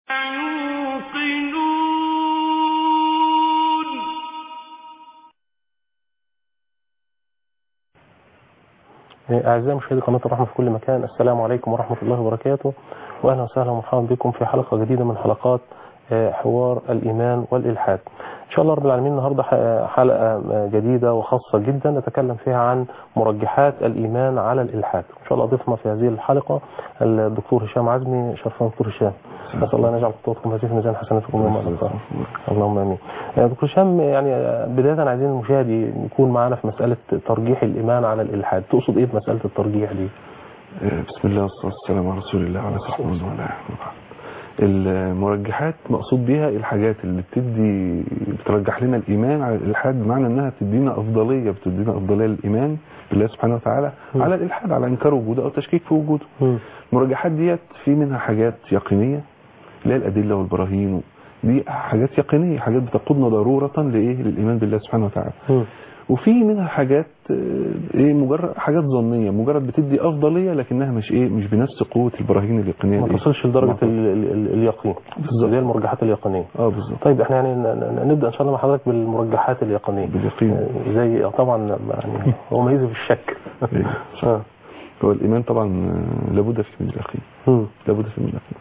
أعزائي مشاهدي قناة الرحمة في كل مكان، السلام عليكم ورحمة الله وبركاته، وأهلا وسهلا ومرحبا بكم في حلقة جديدة من حلقات حوار الإيمان والإلحاد. إن شاء الله رب العالمين النهاردة حلقة جديدة وخاصة جدا نتكلم فيها عن مرجحات الإيمان على الإلحاد. إن شاء الله ضيفنا في هذه الحلقة الدكتور هشام عزمي. شرفنا دكتور هشام، نسأل الله أن يجعل خطواتكم هذه في ميزان حسناتكم يوم القيامة. اللهم آمين. دكتور هشام، يعني بداية عايزين المشاهد يكون معنا في مسألة ترجيح الإيمان على الإلحاد. تقصد إيه بمسألة الترجيح دي؟ بسم الله والصلاة والسلام على رسول الله وعلى صحبه ومن والاه. المرجحات مقصود بها الحاجات اللي بترجح لنا الإيمان على الإلحاد، بمعنى أنها بتدينا أفضلية للإيمان بالله سبحانه وتعالى على الإلحاد، على إنكار وجوده أو تشكيك في وجوده. المرجحات ديت في منها حاجات يقينية اللي هي الأدلة والبراهين، دي حاجات يقينية، حاجات بتقودنا ضرورة للإيمان بالله سبحانه وتعالى. وفي منها حاجات مجرد حاجات ظنيه، مجرد بتدي افضليه لكنها مش بنفس قوه البراهين اليقينيه، ما تصلش لدرجه اليقين زي المرجحات اليقينيه. بالظبط. طيب احنا يعني نبدا ان شاء الله مع حضرتك بالمرجحات اليقينيه. باليقين زي طبعا يعني هو ميزه في الشك. هو الايمان طبعا لابد فيه من اليقين، لابد فيه من اليقين.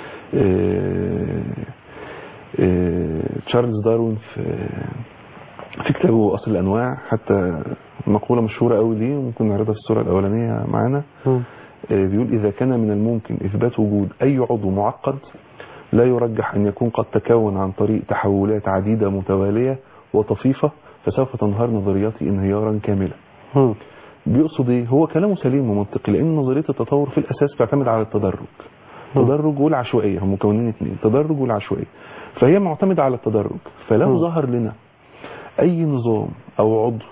تشارلز داروين في كتابه أصل الأنواع حتى مقولة مشهورة قوي دي، ممكن نعرضها في الصورة الأولانية معانا. بيقول: إذا كان من الممكن إثبات وجود أي عضو معقد لا يرجح أن يكون قد تكون عن طريق تحولات عديدة متوالية وطفيفة فسوف تنهار نظرياتي انهيارا كاملا. بيقصد إيه؟ هو كلامه سليم ومنطقي، لأن نظرية التطور في الأساس تعتمد على التدرج والعشوائية، هم مكونين اثنين، تدرج والعشوائية. فهي معتمدة على التدرج، فلو ظهر لنا اي نظام او عضو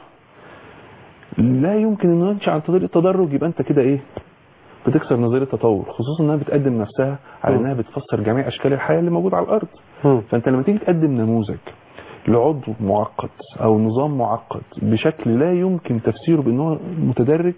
لا يمكن انه يمشي عن طريق التدرج، يبقى انت كده بتكسر نظريه التطور، خصوصا انها بتقدم نفسها على انها بتفسر جميع اشكال الحياه اللي موجوده على الارض. فانت لما تيجي تقدم نموذج لعضو معقد او نظام معقد بشكل لا يمكن تفسيره بانه متدرج،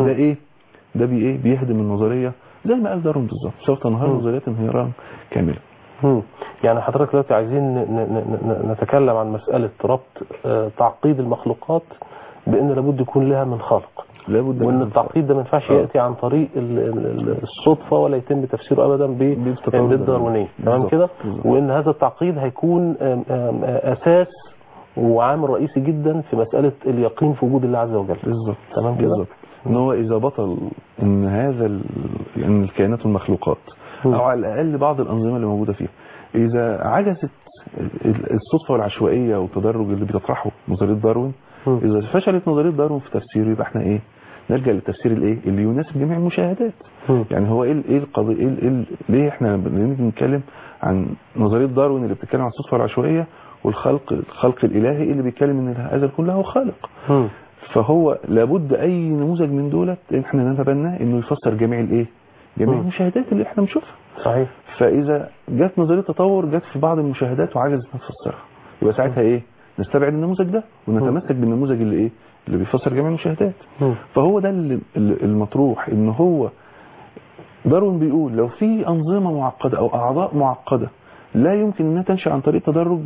ده بيهدم النظريه زي ما قال داروين بالظبط، سوف تنهار نظريات انهيارا كاملا. يعني حضرتك دلوقتي عايزين نتكلم عن مسألة ربط تعقيد المخلوقات بأن لابد يكون لها من خالق، وأن التعقيد ده ما ينفعش يأتي عن طريق الصدفة ولا يتم تفسيره أبدا بالداروينية، تمام كده؟ وأن هذا التعقيد هيكون أساس وعامل رئيسي جدا في مسألة اليقين في وجود الله عز وجل. بالظبط، تمام كده؟ ان هو اذا بطل ان ان الكائنات والمخلوقات او على الاقل بعض الانظمه اللي موجوده فيها اذا عجزت الصدفه والعشوائيه والتدرج اللي بتطرحه نظريه داروين، اذا فشلت نظريه داروين في تفسيره، يبقى احنا نرجع للتفسير اللي يناسب جميع المشاهدات. يعني هو القضيه ليه احنا بنتكلم عن نظريه داروين اللي بتتكلم عن الصدفه والعشوائيه، الخلق الالهي اللي بيتكلم ان هذا الكون له خالق. فهو لابد اي نموذج من دولت احنا نتبناه انه يفسر جميع جميع المشاهدات اللي احنا بنشوفها. صحيح. فاذا جت نظريه تطور جت في بعض المشاهدات وعجزت ان تفسرها، يبقى ساعتها نستبعد النموذج ده ونتمسك بالنموذج اللي بيفسر جميع المشاهدات. فهو ده المطروح، ان هو داروين بيقول لو في انظمه معقده او اعضاء معقده لا يمكن انها تنشا عن طريق تدرج،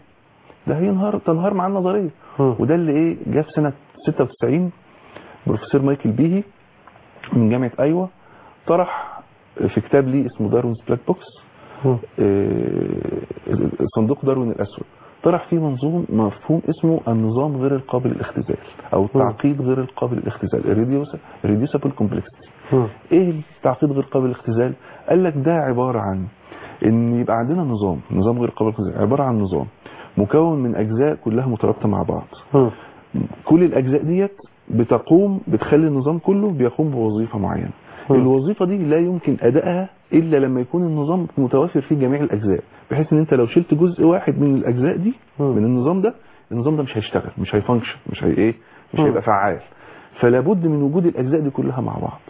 ده تنهار مع النظريه. وده اللي جه في سنه 96 بروفيسور مايكل بيهي من جامعه ايوا طرح في كتاب ليه اسمه داروينز بلاك بوكس، صندوق داروين الاسود، طرح فيه مفهوم اسمه النظام غير القابل للاختزال او التعقيد غير القابل للاختزال، irreducible complexity. ايه التعقيد غير قابل للاختزال؟ قال لك ده عباره عن ان يبقى عندنا نظام غير قابل للاختزال، عباره عن نظام مكون من اجزاء كلها مترابطه مع بعض. كل الاجزاء ديت بتخلي النظام كله بيقوم بوظيفه معينه. الوظيفه دي لا يمكن ادائها الا لما يكون النظام متوافر فيه جميع الاجزاء، بحيث ان انت لو شلت جزء واحد من الاجزاء دي من النظام ده مش هيشتغل، مش هيفانكشن، مش هيبقى فعال. فلا بد من وجود الاجزاء دي كلها مع بعض.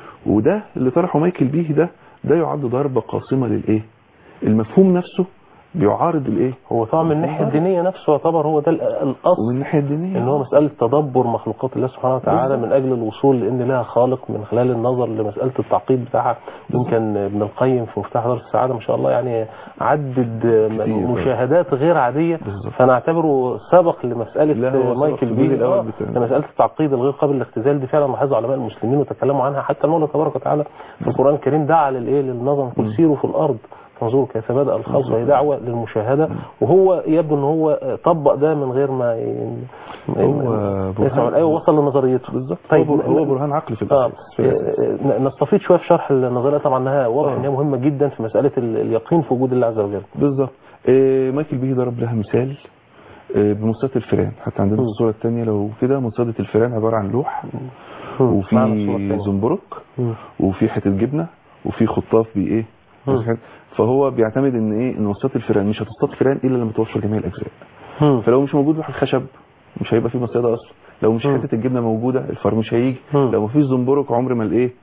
وده اللي طرحه مايكل بيهي، ده يعد ضربه قاصمه المفهوم نفسه بيعارض الايه. هو طبعا من الناحيه الدينيه نفسه يعتبر هو ده الاصل، ومن الناحيه الدينيه ان هو مساله تدبر مخلوقات الله سبحانه وتعالى بالظبط. من اجل الوصول لان لها خالق، من خلال النظر لمساله التعقيد بتاعها. يمكن ابن القيم في مفتاح دار السعاده ما شاء الله يعني عدد مشاهدات غير عاديه، فانا اعتبره سبق لمساله مايكل بيه لمساله التعقيد الغير قابل للاختزال دي. فعلا لاحظها علماء المسلمين وتكلموا عنها، حتى المولى تبارك وتعالى في القران الكريم دعا للنظم، قل سيروا في الارض فانظروا كيف بدأ الخلق، هي دعوة للمشاهدة، وهو يبدو ان هو طبق ده من غير ما يسمع الآية ووصل لنظريته. بالظبط. طيب هو برهان عقلي في الأساس. نستفيد شوية في شرح النظرية، طبعا انها واضح ان هي مهمة جدا في مسألة اليقين في وجود الله عز وجل. بالظبط. مايكل بيه ضرب لها مثال بمصيدة الفئران. حتى عندنا الصورة الثانية لو كده، مصيدة الفئران عبارة عن لوح وفي زنبرك وفي حتة جبنة وفي خطاف بايه. فهو بيعتمد ان ايه، ان مصيدة الفئران مش هتصطاد فئران الا لما توفر جميع الاجزاء. فلو مش موجود لوح الخشب مش هيبقى فيه مصيدة اصلا، لو مش حتة الجبنة موجودة الفار مش هيجي، لو مفيش زنبرك عمر ما الايه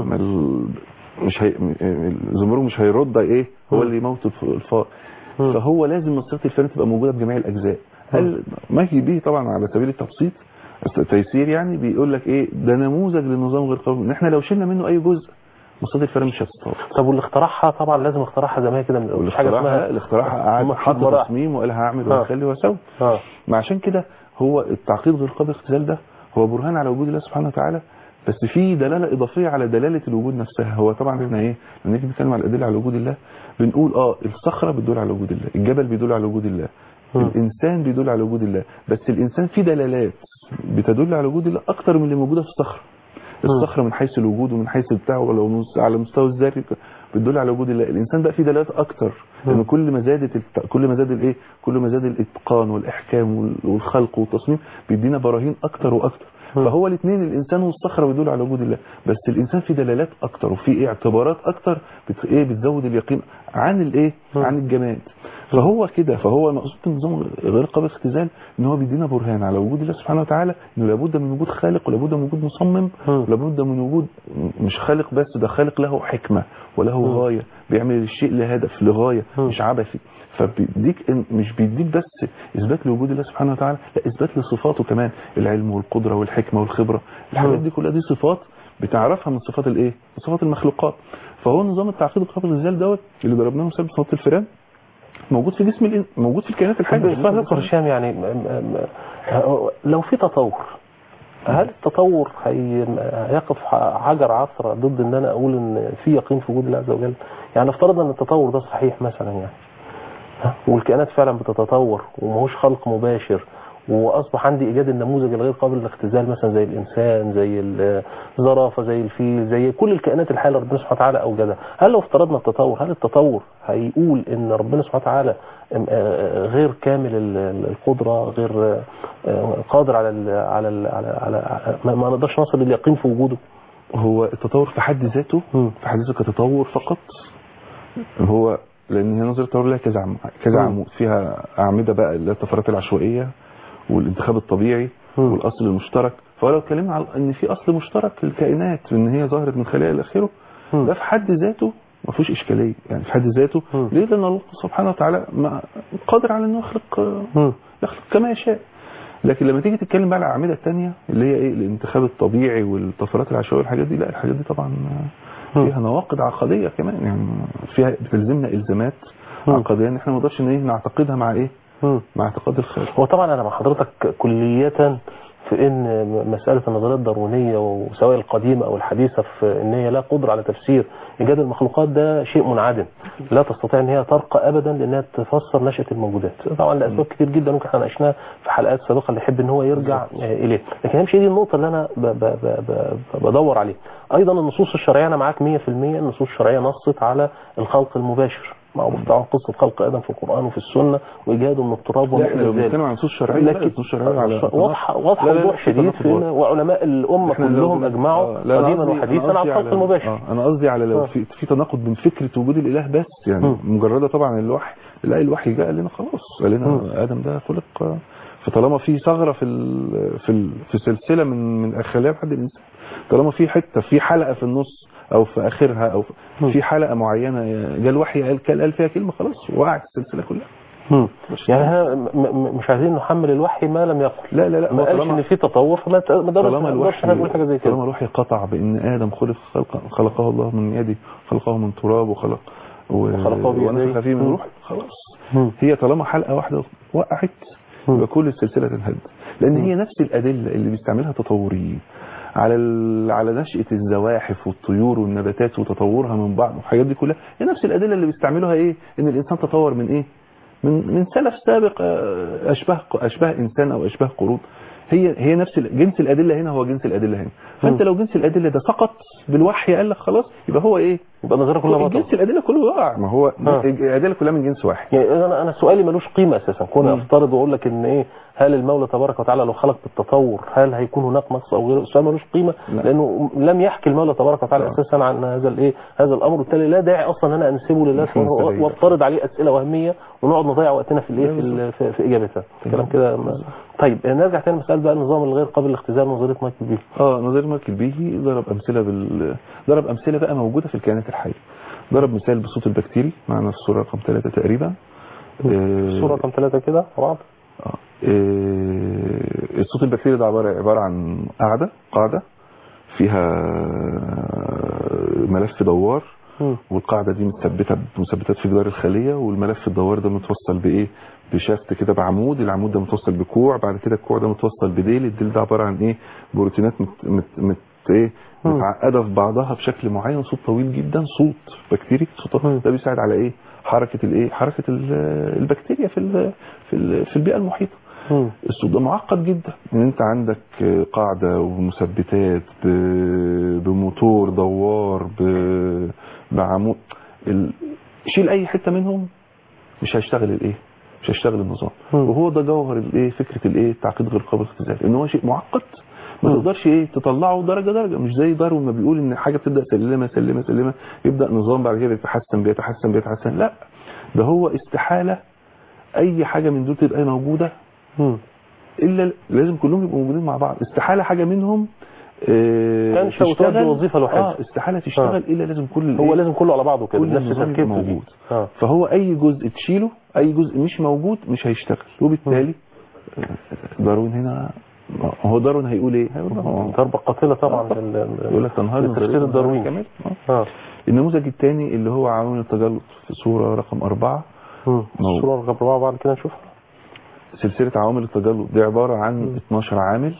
الزنبرك مش هيرد ايه، هو اللي يموت الفار. فهو لازم مصيدة الفئران تبقى موجودة بجميع الاجزاء. قال مايكل بيه طبعا على سبيل التبسيط التيسير يعني بيقول لك ايه، ده نموذج للنظام غير قابل ان احنا لو شلنا منه اي جزء مصيدة الفئران مش هتستوعب. طب واللي اخترعها طبعا لازم اخترعها زي ما هي كده، مش حاجه اسمها اللي اخترعها قعد حط تصميم وقال هعمل وهخلي واسوي. ما عشان كده هو التعقيد غير قابل للاختزال ده هو برهان على وجود الله سبحانه وتعالى، بس في دلاله اضافيه على دلاله الوجود نفسها. هو طبعا احنا ايه لما نيجي نتكلم على الادله على وجود الله بنقول الصخره بتدل على وجود الله، الجبل بيدل على وجود الله، الانسان بيدل على وجود الله، بس الانسان فيه دلالات بتدل على وجود الله اكتر من اللي موجوده في الصخره. الصخره من حيث الوجود ومن حيث البتاع ولو على مستوى الذاتي بتدل على وجود الله. الانسان بقى فيه دلالات اكتر، لان كل ما زاد الاتقان والاحكام والخلق والتصميم بيدينا براهين اكتر واكتر. فهو الاثنين الانسان والصخره بيدل على وجود الله، بس الانسان فيه دلالات اكتر وفي اعتبارات اكتر بتزود اليقين عن عن الجماد. فهو كده، فهو مقصود النظام غير قابل للاختزال ان هو بيدينا برهان على وجود الله سبحانه وتعالى، انه لابد من وجود خالق ولابد من وجود مصمم ولابد من وجود مش خالق بس، ده خالق له حكمه وله غايه، بيعمل الشيء لهدف لغايه مش عبثي. فبيديك مش بيديك بس اثبات لوجود الله سبحانه وتعالى، لا اثبات لصفاته كمان، العلم والقدره والحكمه والخبره. الحاجات دي كلها دي صفات بتعرفها من صفات الايه، من صفات المخلوقات. فهو نظام التعقيد القابل للزلزال دوت اللي ضربناه مثال بصفات الفئران موجود في جسم موجود في الكائنات الحيه. دكتور هشام يعني لو في تطور، هل التطور هيقف حجر عثرة ضد ان انا اقول ان في يقين في وجود الله عز وجل؟ يعني افترض ان التطور ده صحيح مثلا يعني، والكائنات فعلا بتتطور وماهوش خلق مباشر، واصبح عندي ايجاد النموذج الغير قابل للاختزال مثلا زي الانسان زي الزرافه زي الفيل زي كل الكائنات الحيه اللي ربنا سبحانه وتعالى اوجدها، هل لو افترضنا التطور هل التطور هيقول ان ربنا سبحانه وتعالى غير كامل القدره، غير قادر على ما نقدرش نصل لليقين في وجوده؟ هو التطور في حد ذاته كتطور فقط، هو لان هي نظريه التطور لها كذا عمود، فيها اعمده بقى اللي هي الطفرات العشوائيه والانتخاب الطبيعي والاصل المشترك. فلو اتكلمنا على ان في اصل مشترك للكائنات وان هي ظهرت من خلايا الى اخره، ده في حد ذاته ما فيهوش اشكاليه يعني في حد ذاته. ليه؟ لان الله سبحانه وتعالى قادر على انه يخلق كما يشاء. لكن لما تيجي تتكلم بقى على الاعمده الثانيه اللي هي الانتخاب الطبيعي والطفرات العشوائيه والحاجات دي، لا الحاجات دي طبعا فيها نواقض عقديه كمان، يعني فيها بتلزمنا الزامات عقديه ان احنا ما نقدرش نعتقدها مع مع اعتقاد الخالق. هو طبعا انا مع حضرتك كلية في ان مسألة النظريات الداروينية وسواء القديمة او الحديثة في ان هي لا قدرة على تفسير ايجاد المخلوقات ده شيء منعدم، لا تستطيع ان هي ترقى ابدا لانها تفسر نشأة الموجودات، طبعا لاسباب كتير جدا ممكن احنا ناقشناها في حلقات سابقة اللي يحب ان هو يرجع اليه، لكن هي مش دي النقطة اللي انا بدور عليه. ايضا النصوص الشرعية انا معاك 100%، النصوص الشرعية نصت على الخلق المباشر، معروف طبعا قصه خلق ادم في القران وفي السنه وايجاده من التراب وما الى ذلك. بنتكلم عن نصوص شرعيه، لكن واضحه وضوح شديد في وعلماء الامه كلهم اجمعوا قديما وحديثا على الخلق المباشر. انا قصدي على لو في تناقض بين فكره وجود الاله بس، يعني مجرده طبعا الوحي، لا الوحي جاء لنا خلاص قال لنا ادم ده خلق فطالما في ثغره في سلسله من اخرها لحد الانسان، طالما في حته في حلقه في النص او في اخرها او في حلقه معينه جاء الوحي قال فيها كلمه، خلاص وقعت السلسله كلها. يعني مش عايزين نحمل الوحي ما لم يقل. لا ما قالش ان في تطور، فما نقدرش نقول حاجه زي كده. طالما الوحي قطع بان ادم خلقه الله من يده، خلقه من تراب ونفخ فيه من روح، خلاص. هي طالما حلقه واحده وقعت يبقى كل السلسله تنهد، لان هي نفس الادله اللي بيستعملها تطوريين على نشأة الزواحف والطيور والنباتات وتطورها من بعض والحاجات دي كلها، هي نفس الادله اللي بيستعملوها ايه؟ ان الانسان تطور من ايه؟ من سلف سابق اشباه انسان او اشباه قرود. هي نفس جنس الادله هنا هو جنس الادله هنا. فانت لو جنس الادله ده سقط بالوحي قال لك خلاص، يبقى هو ايه؟ يبقى النظريه كلها باطله. جنس الادله كله وقع، ما هو الادله كلها من جنس واحد. يعني انا سؤالي ملوش قيمه اساسا، كون افترض واقول لك ان ايه، هل المولى تبارك وتعالى لو خلق بالتطور هل هيكون هناك نقص او غيره؟ السؤال ملوش قيمه لانه لم يحكي المولى تبارك وتعالى اساسا عن هذا الامر، وبالتالي لا داعي اصلا انا انسبه لله وافترض عليه اسئله وهميه ونقعد نضيع وقتنا في اجابتها. كلام كده. طيب نرجع تاني مسألة بقى النظام الغير قابل للاختزال، نظريه مايكل بيهي. نظريه مايكل بيهي ضرب امثله بقى موجوده في الكائنات الحيه. ضرب مثال بالصوت البكتيري معنا في الصوره رقم 3 تقريبا. الصوره رقم 3 كده مع بعض. الصوت البكتيري ده عباره عن قاعده فيها ملف دوار، والقاعده دي مثبتات في جدار الخليه، والملف الدوار ده متوصل بايه؟ بشافت كده بعمود، العمود ده متوصل بكوع، بعد كده الكوع ده متوصل بديل، الديل ده عباره عن ايه؟ بروتينات متعقده في بعضها بشكل معين، صوت طويل جدا، صوت بكتيري، صوت ده بيساعد على ايه؟ حركه البكتيريا في البيئه المحيطه. الصوت ده معقد جدا، ان انت عندك قاعده ومثبتات بموتور دوار بعمود، شيل اي حته منهم مش هيشتغل النظام. وهو ده جوهر فكره التعقيد غير قابل للاختزال، ان هو شيء معقد ما تقدرش تطلعه درجه، مش زي داروين ما بيقول ان حاجه بتبدا سلمه يبدا نظام بعد كده بيتحسن. لا، ده هو استحاله اي حاجه من دول تبقى موجوده الا لازم كلهم يبقوا موجودين مع بعض. استحاله حاجه منهم تشتغل وظيفه لوحدها. استحاله تشتغل الا لازم لازم كله على بعضه كده نفس التركيب موجود. فهو اي جزء تشيله، اي جزء مش موجود مش هيشتغل، وبالتالي داروين هنا داروين هيقول ايه؟ ضربه قاتله طبعا. يقول لك تنهار التفسير الدارويني كمان. النموذج الثاني اللي هو عوامل التجلط في صوره رقم 4. الصوره رقم 4 بعد كده نشوفها. سلسله عوامل التجلط دي عباره عن 12 عامل،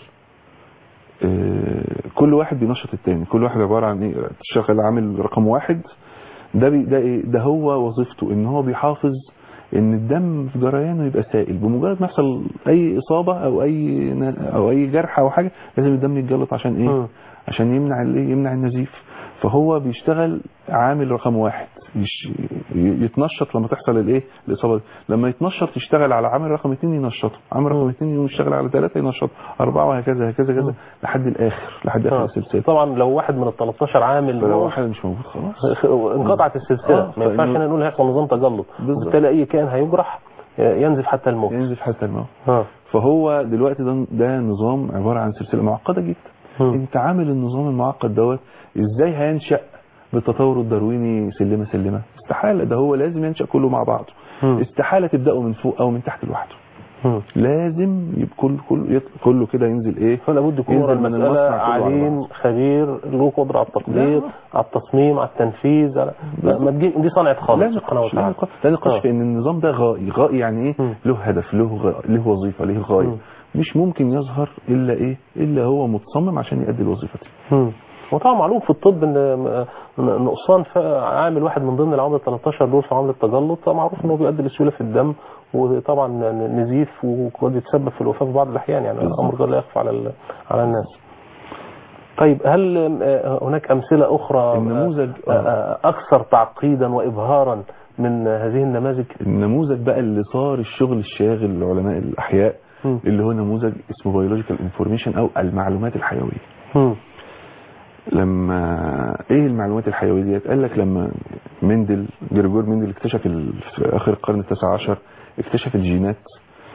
كل واحد بينشط الثاني، كل واحد عباره عن ايه؟ شغال عامل رقم 1 ده هو وظيفته ان هو بيحافظ ان الدم في جريانه يبقى سائل، بمجرد ما يحصل اي اصابه او اي جرح او حاجه لازم الدم يتجلط عشان ايه؟ عشان يمنع النزيف. فهو بيشتغل عامل رقم 1 يتنشط لما تحصل الاصابه دي. لما يتنشط يشتغل على عامل رقم 2 ينشطه، عامل رقم 2 يشتغل على 3 ينشطه، 4 وهكذا لحد اخر السلسله. طبعا لو واحد من ال 13 عامل لو واحد مش موجود خلاص انقطعت السلسله. ما ينفعش نقول هيحصل نظام تجلط، وبالتالي اي كائن هيجرح ينزف حتى الموت. فهو دلوقتي ده نظام عباره عن سلسله معقده جدا. انت عامل النظام المعقد دوت ازاي هينشأ بالتطور الدارويني سلمه؟ استحاله، ده هو لازم ينشأ كله مع بعضه. استحاله تبداه من فوق او من تحت لوحده. لازم يبقى كله كده ينزل فلا بد يكون من المسألة عليم خبير له قدره على التقدير، على التصميم، على التنفيذ، على ما تجي دي صنعه خالق سبحانه وتعالى. لا نقاش في ان النظام ده غائي يعني ايه؟ له هدف، له وظيفه، له غايه. مش ممكن يظهر الا هو متصمم عشان يؤدي الوظيفه دي. وطبعا معلوم في الطب ان نقصان عامل واحد من ضمن العوامل 13 دول في عامل التجلط معروف انه بيؤدي لسيوله في الدم، وطبعا نزيف، وقد يتسبب في الوفاه في بعض الاحيان، يعني الامر لا يخفى على الناس. طيب هل هناك امثله اخرى النموذج اكثر تعقيدا وابهارا من هذه النماذج؟ النموذج بقى اللي صار الشغل الشاغل لعلماء الاحياء اللي هو نموذج اسمه بيولوجيكال انفورميشن او المعلومات الحيويه. لما المعلومات الحيويه ديت؟ قال لك لما جريجور مندل اكتشف في اخر القرن ال19 اكتشف الجينات،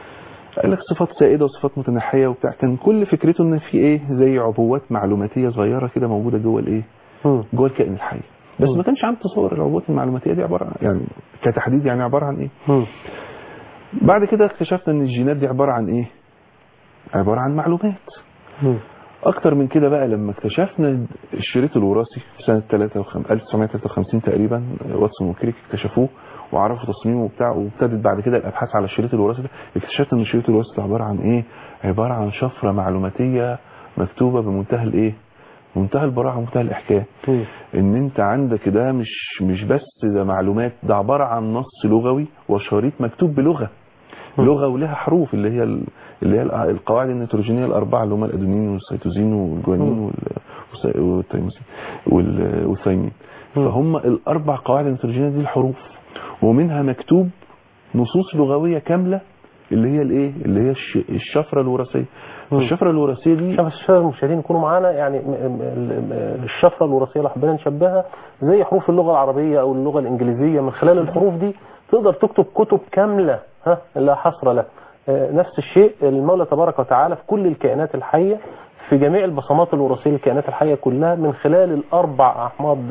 قال لك صفات سائده وصفات متنحيه وبتاع. كان كل فكرته ان في ايه زي عبوات معلوماتيه صغيره كده موجوده جوه الايه جوه الكائن الحي. بس ما كانش عنده تصور العبوات المعلوماتيه دي عباره يعني كتحديد يعني عباره عن ايه. بعد كده اكتشفنا ان الجينات دي عباره عن ايه؟ عباره عن معلومات. اكتر من كده بقى لما اكتشفنا الشريط الوراثي في سنه 1953 تقريبا، واتسون وكريك اكتشفوه وعرفوا تصميمه وبتاع، وابتدت بعد كده الابحاث على الشريط الوراثي ده. اكتشفنا ان الشريط الوراثي ده عباره عن ايه؟ عباره عن شفره معلوماتيه مكتوبه بمنتهى الايه؟ منتهى البراعه ومنتهى الاحكام. ان انت عندك ده مش بس ده معلومات، ده عباره عن نص لغوي وشريط مكتوب بلغه لغه ولها حروف اللي هي القواعد النيتروجينيه الاربعه اللي هم الادينين والسيتوزين والجوانين والتيموسين والثايمين. فهم الاربع قواعد النيتروجينيه دي الحروف، ومنها مكتوب نصوص لغويه كامله اللي هي الايه اللي هي الشفره الوراثيه. الشفره الوراثيه دي شوف المشاهدين يكونوا معانا، يعني الشفره الوراثيه لو حبينا نشبهها زي حروف اللغه العربيه او اللغه الانجليزيه. من خلال الحروف دي تقدر تكتب كتب كامله لا حصر لها. نفس الشيء المولى تبارك وتعالى في كل الكائنات الحيه، في جميع البصمات الوراثيه للكائنات الحيه كلها، من خلال الاربع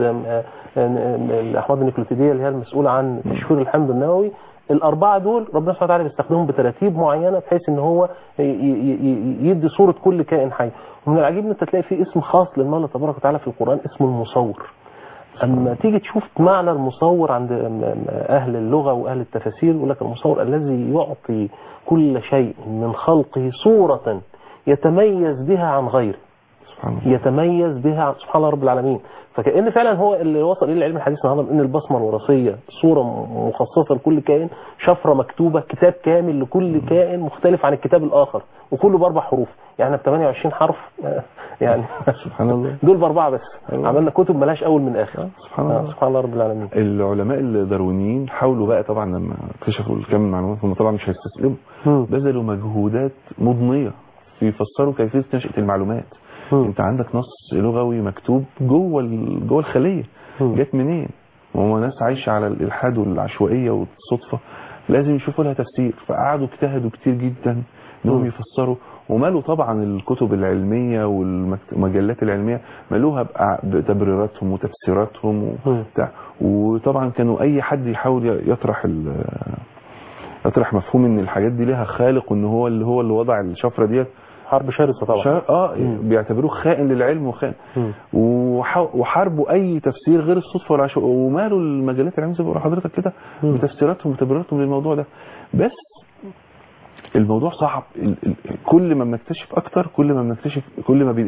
الاحماض النيوكليوتيديه اللي هي المسؤوله عن تشفير الحمض النووي. الاربعه دول ربنا سبحانه وتعالى بيستخدمهم بتراتيب معينه بحيث ان هو يدي صوره كل كائن حي. ومن العجيب ان انت تلاقي فيه اسم خاص للمولى تبارك وتعالى في القران اسمه المصور. اما تيجي تشوف معنى المصور عند اهل اللغه واهل التفاسير، يقول لك المصور الذي يعطي كل شيء من خلقه صوره يتميز بها عن غيره. يتميز بها سبحان الله رب العالمين. فكأن فعلا هو اللي وصل الى العلم الحديث النهارده ان البصمه الوراثيه صوره مخصصه لكل كائن، شفره مكتوبه، كتاب كامل لكل كائن مختلف عن الكتاب الاخر، وكله باربع حروف. يعني ب 28 حرف يعني سبحان الله دول باربعه بس. عملنا كتب ملهاش اول من اخر. سبحان الله سبحان الله رب العالمين. العلماء الداروينيين حاولوا بقى طبعا لما اكتشفوا الكم من المعلومات هم طبعا مش هيستسلموا، بذلوا مجهودات مضنيه في يفسروا كيفيه نشأة المعلومات. انت عندك نص لغوي مكتوب جوه الخليه، جت منين؟ وهم ناس عايشه على الالحاد والعشوائيه والصدفه، لازم يشوفوا لها تفسير. فقعدوا اجتهدوا كتير جدا انهم يفسروا، ومالوا طبعا الكتب العلميه والمجلات العلميه مالوها بتبريراتهم وتفسيراتهم وبتاع. وطبعا كانوا اي حد يحاول يطرح مفهوم ان الحاجات دي لها خالق، وان هو اللي وضع الشفره ديت، حرب شرسه طبعا. بيعتبروه خائن للعلم وخائن، وحاربوا اي تفسير غير الصدفه والعشوائيه. ومالوا المجلات العلميه زي ما بقول لحضرتك كده بتفسيراتهم وتبريراتهم للموضوع ده. بس الموضوع صعب. كل ما بنكتشف اكتر، كل ما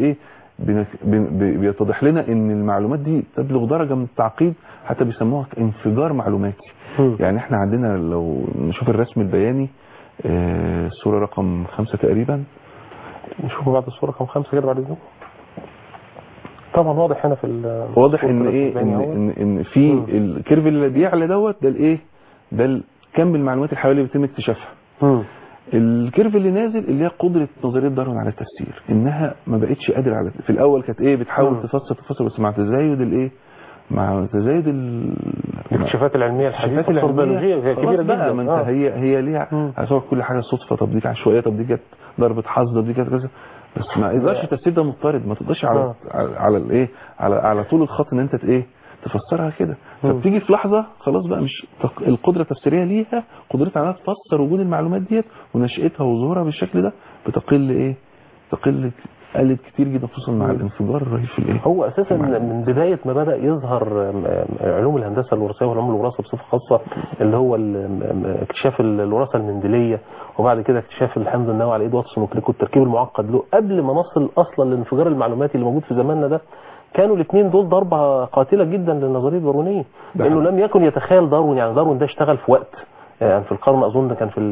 بيتضح لنا ان المعلومات دي تبلغ درجه من التعقيد، حتى بيسموها انفجار معلوماتي. يعني احنا عندنا لو نشوف الرسم البياني الصوره رقم 5 تقريبا، نشوفوا بعد الصوره رقم 5 كده بعد اذنكم. طبعا واضح هنا في واضح ان ايه ان في الكيرف اللي بيعلى دوت ده الايه ده كم المعلومات الحيويه اللي بيتم اكتشافها. الكيرف اللي نازل اللي هي قدره نظريه داروين على التفسير، انها ما بقتش قادره على. في الاول كانت ايه بتحاول تفسر بس مع تزايد الايه مع تزايد الاكتشافات العلميه الحديثه البيولوجيه كبيره جدا. ما انت هي ليها هتصور كل حاجه صدفه، طب دي عشوائيه، طب دي كانت ضربه حظ، طب دي كانت كذا. بس ما يقدرش التفسير ده مضطرد، ما تقدرش على الايه على طول الخط ان انت ايه تفسرها كده. فبتيجي في لحظه خلاص بقى مش القدره التفسيريه ليها قدرتها على تفسر وجود المعلومات ديت ونشاتها وظهورها بالشكل ده بتقل قلت كتير جدا، خصوصا مع الانفجار الرهيب في الايه. هو اساسا من بدايه ما بدا يظهر علوم الهندسه الوراثيه وعلوم الوراثه بصفه خاصه، اللي هو اكتشاف الوراثه المندليه، وبعد كده اكتشاف الحمض النووي على ايد واتسون وكريك والتركيب المعقد له، قبل ما نصل اصلا للانفجار المعلوماتي اللي موجود في زماننا ده، كانوا الاثنين دول ضربه قاتله جدا للنظريه الداروينيه. لانه لم يكن يتخيل داروين، يعني داروين ده اشتغل في وقت يعني في القرن اظن ده كان في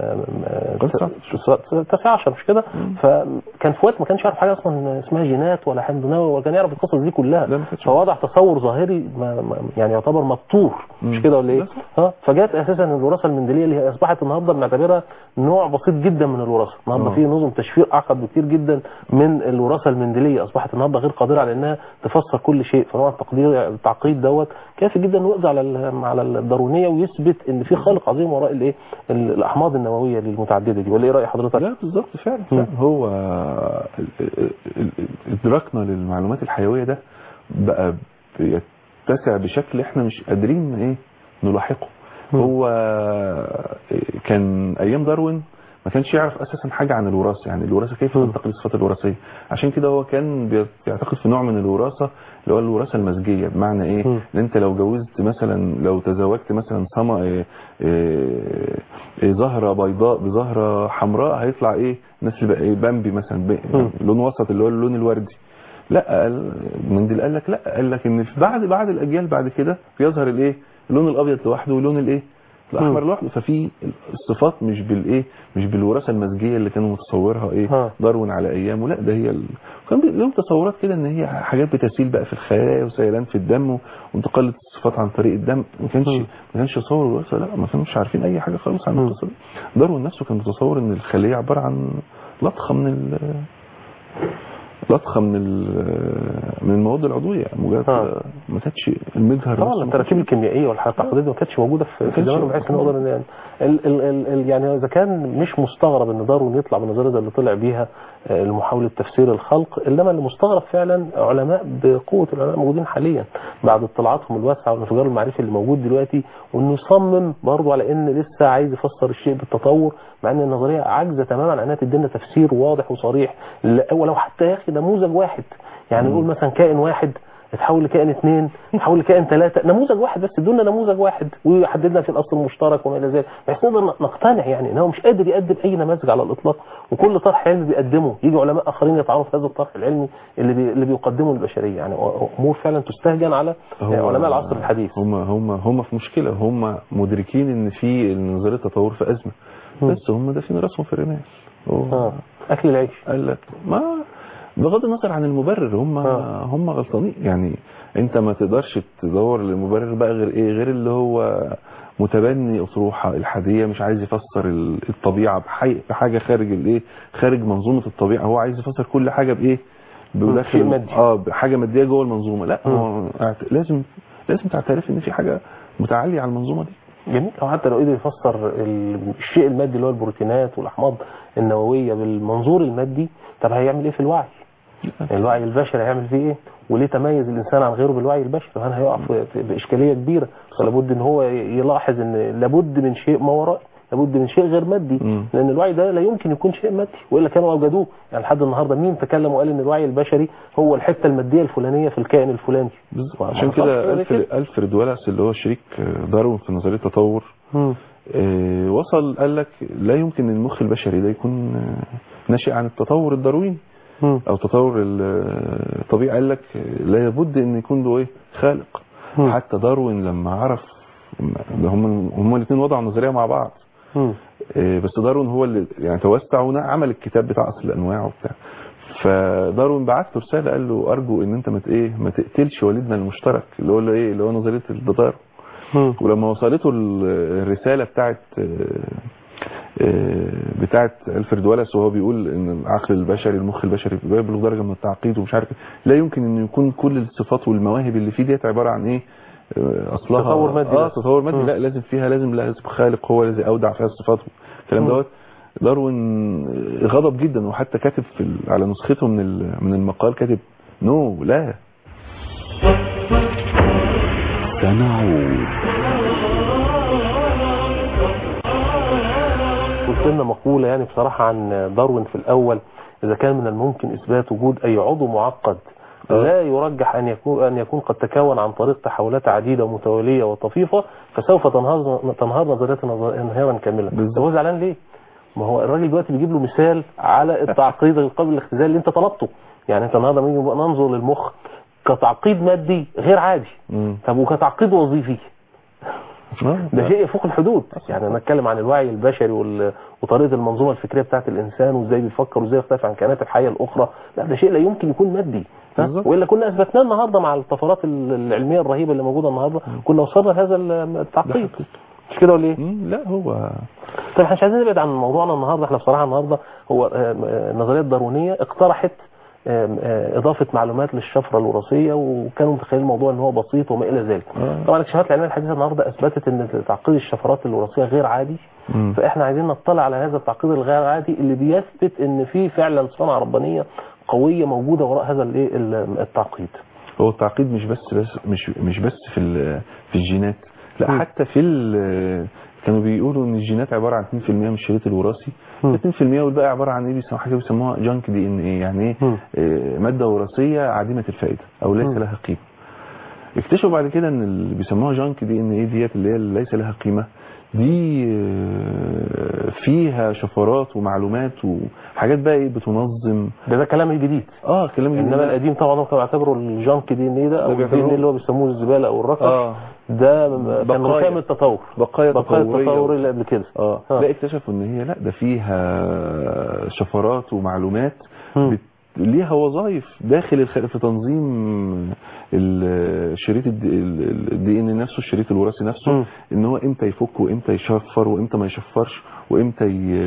ال19 مش كده، فكان في وقت ما كانش يعرف حاجه اصلا اسمها جينات ولا حمض نووي، ولا كان يعرف القصص دي كلها. فوضع تصور ظاهري يعني يعتبر مبتور مش كده ولا ايه؟ فجات اساسا الوراثه المندليه اللي هي اصبحت النهارده بنعتبرها نوع بسيط جدا من الوراثه. النهارده في نظم تشفير اعقد بكتير جدا من الوراثه المندليه، اصبحت النهارده غير قادره على انها تفسر كل شيء. فنوع التعقيد دوت كافي جدا انه يقضي على الداروينيه ويثبت ان في خالق عظيم العظيم وراء الايه الاحماض النوويه المتعدده دي، ولا ايه راي حضرتك؟ لا بالظبط فعلا. هو ادراكنا للمعلومات الحيويه ده بقى بيتسع بشكل احنا مش قادرين ايه نلاحقه. هو كان ايام داروين ما كانش يعرف اساسا حاجه عن الوراثه، يعني الوراثه كيف تنتقل الصفات الوراثيه. عشان كده هو كان بيعتقد في نوع من الوراثه اللي هو الوراثه المزجيه. بمعنى ايه؟ ان انت لو جوزت مثلا، لو تزوجت مثلا زهره بيضاء بزهره حمراء هيطلع ايه نسل بقى ايه بامبي مثلا لون وسط اللي هو اللون الوردي. لا منديل قال لك لا، قال لك ان بعد الاجيال بعد كده بيظهر الايه اللون الابيض لوحده واللون الايه الاحمر لوحده. ففي الصفات مش بالوراثه المزجيه اللي كانوا متصورها ايه داروين على ايامه. لا ده هي كان لهم تصورات كده ان هي حاجات بتسيل بقى في الخلايا وسيلان في الدم وانتقال الصفات عن طريق الدم. ما كانش يصور الوراثه، لا ما كانوش عارفين اي حاجه خالص عن القصه دي. داروين نفسه كان متصور ان الخليه عباره عن لطخه من المواد العضويه مجرد ما كانتش المجهر. طبعا التراكيب الكيميائيه والحاجات التقليديه ما كانتش موجوده في زمان، بحيث نقدر يعني اذا كان مش مستغرب ان داروين يطلع بالنظريه اللي طلع بيها المحاوله تفسير الخلق، انما اللي مستغرب فعلا علماء بقوه العلماء موجودين حاليا بعد اطلاعاتهم الواسعه والانفجار المعرفي اللي موجود دلوقتي، وانه يصمم برضه على ان لسه عايز يفسر الشيء بالتطور، مع ان النظريه عاجزه تماما عن انها تدينا تفسير واضح وصريح. ولو حتى يا اخي نموذج واحد، يعني نقول مثلا كائن واحد اتحول لكائن 2 اتحول لكائن 3، نموذج واحد بس، ادونا نموذج واحد ويحددنا في الاصل المشترك وما الى ذلك، بحيث نقدر نقتنع يعني ان هو مش قادر يقدم اي نماذج على الاطلاق، وكل طرح علمي بيقدمه يجي علماء اخرين يتعرضوا هذا الطرح العلمي اللي بيقدمه للبشريه. يعني امور فعلا تستهجن على علماء العصر الحديث. هم في مشكله، هم مدركين ان في نظريه تطور في ازمه، بس هم دافين راسهم في الرمال. اكل العيش. قال لك ما بغض النظر عن المبرر هم غلطانين. يعني انت ما تقدرش تدور للمبرر بقى غير ايه، غير اللي هو متبني اطروحه الحاديه، مش عايز يفسر الطبيعه بحاجه خارج الايه، خارج منظومه الطبيعه. هو عايز يفسر كل حاجه بايه، شيء مادي. بحاجه ماديه جوه المنظومه. لا لازم تعترف ان في حاجه متعاليه على المنظومه دي. جميل. او حتى لو قدر يفسر الشيء المادي اللي هو البروتينات والاحماض النوويه بالمنظور المادي، طب هيعمل ايه في الوعي؟ الوعي البشري هيعمل فيه ايه؟ وليه تميز الانسان عن غيره بالوعي البشري؟ وهنا هيقع باشكاليه كبيره. فلابد ان هو يلاحظ ان لابد من شيء ما ورائي، لابد من شيء غير مادي، لان الوعي ده لا يمكن يكون شيء مادي، والا كانوا اوجدوه. يعني لحد النهارده مين تكلم وقال ان الوعي البشري هو الحته الماديه الفلانيه في الكائن الفلاني؟ عشان كده ألفريد والاس اللي هو شريك داروين في نظريه التطور وصل قال لك لا يمكن المخ البشري ده يكون ناشئ عن التطور الدارويني او تطور الطبيعي. قال لك لا بد ان يكون له ايه خالق. حتى داروين لما عرف هم الاثنين وضعوا نظريه مع بعض، بس داروين هو اللي يعني توسع وعمل الكتاب بتاع اصل الانواع وبتاع. فداروين بعت له رساله قال له ارجو ان انت ما تقتلش والدنا المشترك اللي هو نظريه التطور. ولما وصلته الرساله بتاعت ألفريد والاس وهو بيقول ان العقل البشري المخ البشري بيبلغ درجه من التعقيد ومش عارف لا يمكن انه يكون كل الصفات والمواهب اللي فيه ديت عباره عن ايه اصلها تطور مادي. تطور مادي. لا لازم لازم خالق هو الذي اودع فيها الصفات الكلام دوت. داروين غضب جدا، وحتى كاتب على نسخته من المقال كاتب لا سنعود. قلت لنا مقولة يعني بصراحة عن داروين في الأول: إذا كان من الممكن إثبات وجود أي عضو معقد لا يرجح أن يكون قد تكون عن طريق تحولات عديدة ومتوالية وطفيفة، فسوف تنهار نظريته انهيارا كاملا. هو زعلان ليه؟ ما هو الراجل دلوقتي بيجيب له مثال على التعقيد قبل الاختزال اللي أنت طلبته. يعني أنت النهارده لما نيجي ننظر للمخ كتعقيد مادي غير عادي، طب وكتعقيد وظيفي ده شيء يفوق الحدود. يعني نتكلم عن الوعي البشري وطريقه المنظومه الفكريه بتاعه الانسان وازاي بيفكر وازاي يختلف عن كائنات الحيه الاخرى، لا ده شيء لا يمكن يكون مادي. والا كنا اثبتناه النهارده مع الطفرات العلميه الرهيبه اللي موجوده النهارده، كنا وصلنا لهذا التعقيد. مش كده ولا ايه؟ لا هو طيب احنا مش عايزين نبعد عن موضوعنا النهارده. احنا بصراحه النهارده هو النظريه الداروينيه اقترحت اضافه معلومات للشفره الوراثيه، وكانوا متخيلين الموضوع ان هو بسيط وما الى ذلك. طبعا الاكتشافات العلميه الحديثه النهارده اثبتت ان تعقيد الشفرات الوراثيه غير عادي. فاحنا عايزين نطلع على هذا التعقيد الغير عادي اللي بيثبت ان في فعلا صنعه ربانيه قويه موجوده وراء هذا التعقيد. هو التعقيد مش بس في الجينات، لا حتى في كانوا بيقولوا ان الجينات عباره عن 2% من الشريط الوراثي، 2% والباقي عباره عن ايه، حاجه بيسموها جانك دي ان ايه، يعني ايه، ماده وراثيه عديمه الفائده او ليس لها قيمه. اكتشفوا بعد كده ان اللي بيسموها جانك دي ان ايه ديت اللي هي ليس لها قيمه دي فيها شفرات ومعلومات وحاجات بقى ايه بتنظم. ده كلام الجديد. كلام الجديد. انما القديم طبعا كانوا بيعتبروا الجانك دي ان ايه ده او الدي ان اللي هو بيسموه الزباله او الرقص. ده كان رخام التطور، بقايا التطور اللي قبل كده. لا اكتشفوا ان هي لا ده فيها شفرات ومعلومات ليها وظائف داخل في تنظيم الشريط الدي ان نفسه، الشريط الوراثي نفسه، ان هو امتى يفك وامتى يشفر وامتى ما يشفرش وامتى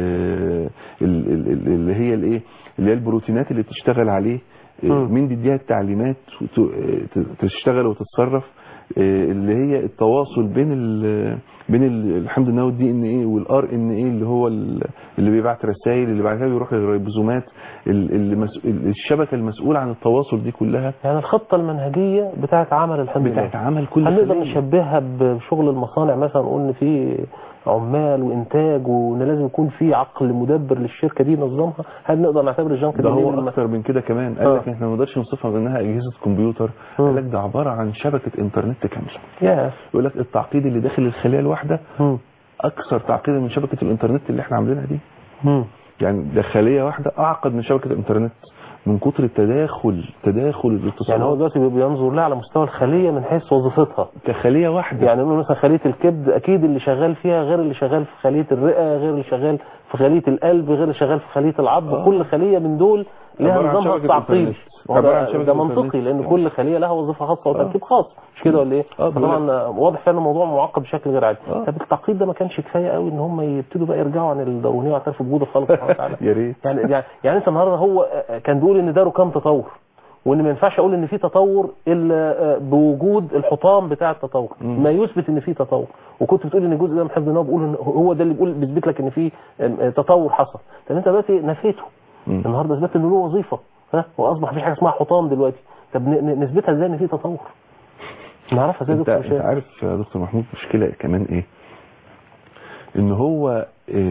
اللي هي الايه اللي هي البروتينات اللي بتشتغل عليه، مين بيديها التعليمات تشتغل وتتصرف، اللي هي التواصل بين الحمض النووي الدي ان ايه والار ان ايه اللي هو اللي بيبعت رسائل اللي بعد كده بيروح للريبوزومات، الشبكه المسؤوله عن التواصل دي كلها. يعني الخطه المنهجيه بتاعت عمل الحمض النووي بتاعت عمل كل هنقدر نشبهها بشغل المصانع مثلا، نقول ان في عمال وانتاج وان لازم يكون في عقل مدبر للشركه دي ينظمها. هل نقدر نعتبر الجانك ده هو اكتر من كده كمان؟ قال لك احنا ما نقدرش نوصفها بانها اجهزه كمبيوتر، قال لك ده عباره عن شبكه انترنت كامله. يقول لك التعقيد اللي داخل الخليه الواحده اكثر تعقيدا من شبكه الانترنت اللي احنا عاملينها دي. يعني ده خليه واحده اعقد من شبكه الانترنت من كتر تداخل الاتصالات. يعني هو دلوقتي بينظر لها على مستوى الخليه من حيث وظيفتها كخليه واحده. يعني مثلا خليه الكبد اكيد اللي شغال فيها غير اللي شغال في خليه الرئه، غير اللي شغال في خليه القلب، غير اللي شغال في خليه العظم. كل خليه من دول لها نظامها التعقيد. ده منطقي لان كل خليه لها وظيفه خاصه وتركيب خاص، مش كده ولا ايه؟ طبعا واضح فعلا الموضوع معقد بشكل غير عادي. طب التعقيد ده ما كانش كفايه قوي ان هم يبتدوا بقى يرجعوا عن الدارونيه واعترفوا بوجود الخالق سبحانه وتعالى؟ يا ريت. يعني انت النهارده هو كان بيقول ان ده ركام تطور، وان ما ينفعش اقول ان في تطور الا بوجود الحطام بتاع التطور، ما يثبت ان في تطور. وكنت بتقول ان الجزء ده من حفظ النووي بيقول ان هو ده اللي بيثبت لك ان في تطور حصل. طب انت دلوقتي نفيته، النهارده اثبت انه له وظيفه، واصبح مفيش حاجه اسمها حطام دلوقتي. طب نثبتها ازاي ان في تطور؟ نعرفها ازاي؟ انت عارف يا دكتور محمود مشكله كمان ايه؟ ان هو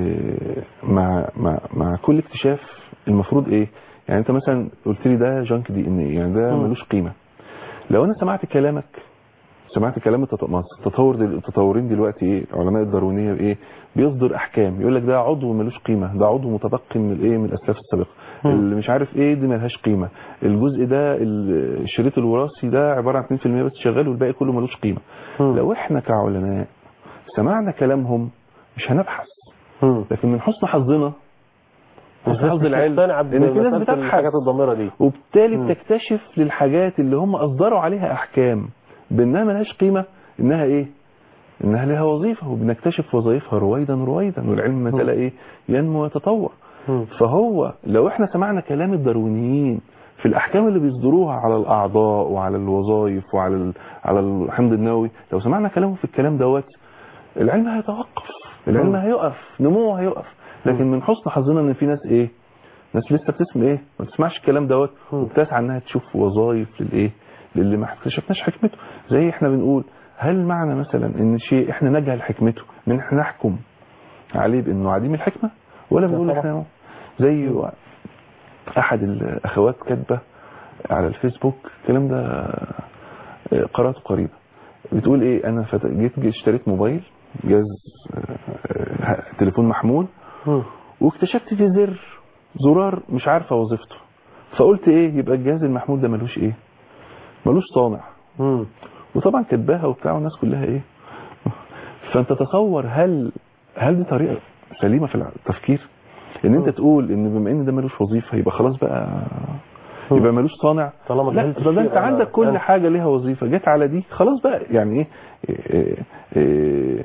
مع كل اكتشاف المفروض ايه؟ يعني انت مثلا قلت لي ده جانك دي ان ايه، يعني ده ملوش قيمه. لو انا سمعت كلامك، سمعت كلام التطورين دلوقتي ايه، علماء الداروينيه ايه، بيصدر احكام يقول لك ده عضو ملوش قيمه، ده عضو متبقي من الايه، من الاسلاف السابقه، اللي مش عارف ايه دي ملهاش قيمه، الجزء ده الشريط الوراثي ده عباره عن 2% بس شغال والباقي كله ملوش قيمه. لو احنا كعلماء سمعنا كلامهم مش هنبحث، لكن من حسن حظنا حظ العلم ان في ناس بتبحث الحاجات الضميره دي، وبالتالي بتكتشف للحاجات اللي هم اصدروا عليها احكام بانها ملهاش قيمه انها ايه، انها لها وظيفه، وبنكتشف وظائفها رويدا والعلم مثلا ايه ينمو ويتطور. فهو لو احنا سمعنا كلام الداروينيين في الاحكام اللي بيصدروها على الاعضاء وعلى الوظائف وعلى الحمض النووي، لو سمعنا كلامهم في الكلام دوت العلم هيتوقف، العلم هيقف، نموه هيقف. لكن من حسن حظنا ان في ناس ايه، ناس لسه بتسمع ايه، ما تسمعش الكلام دوت وبتسعى انها تشوف وظائف للايه، للي ما اكتشفناش حكمته. زي احنا بنقول هل معنى مثلا ان شيء احنا نجهل حكمته من احنا نحكم عليه بانه عديم الحكمه، ولا بنقول احنا زي احد الاخوات كاتبه على الفيسبوك الكلام ده قراته قريبا، بتقول ايه، انا جيت اشتريت موبايل جهاز تليفون محمول واكتشفت في زرار مش عارفه وظيفته، فقلت ايه يبقى الجهاز المحمول ده ملوش ايه، ملوش صانع. وطبعا كاتباها وبتاع والناس كلها ايه. فانت تصور هل دي طريقه سليمه في التفكير ان انت تقول ان بما ان ده ملوش وظيفه يبقى خلاص بقى يبقى ملوش صانع؟ لا، ده انت عندك كل حاجه ليها وظيفه، جت على دي خلاص بقى يعني ايه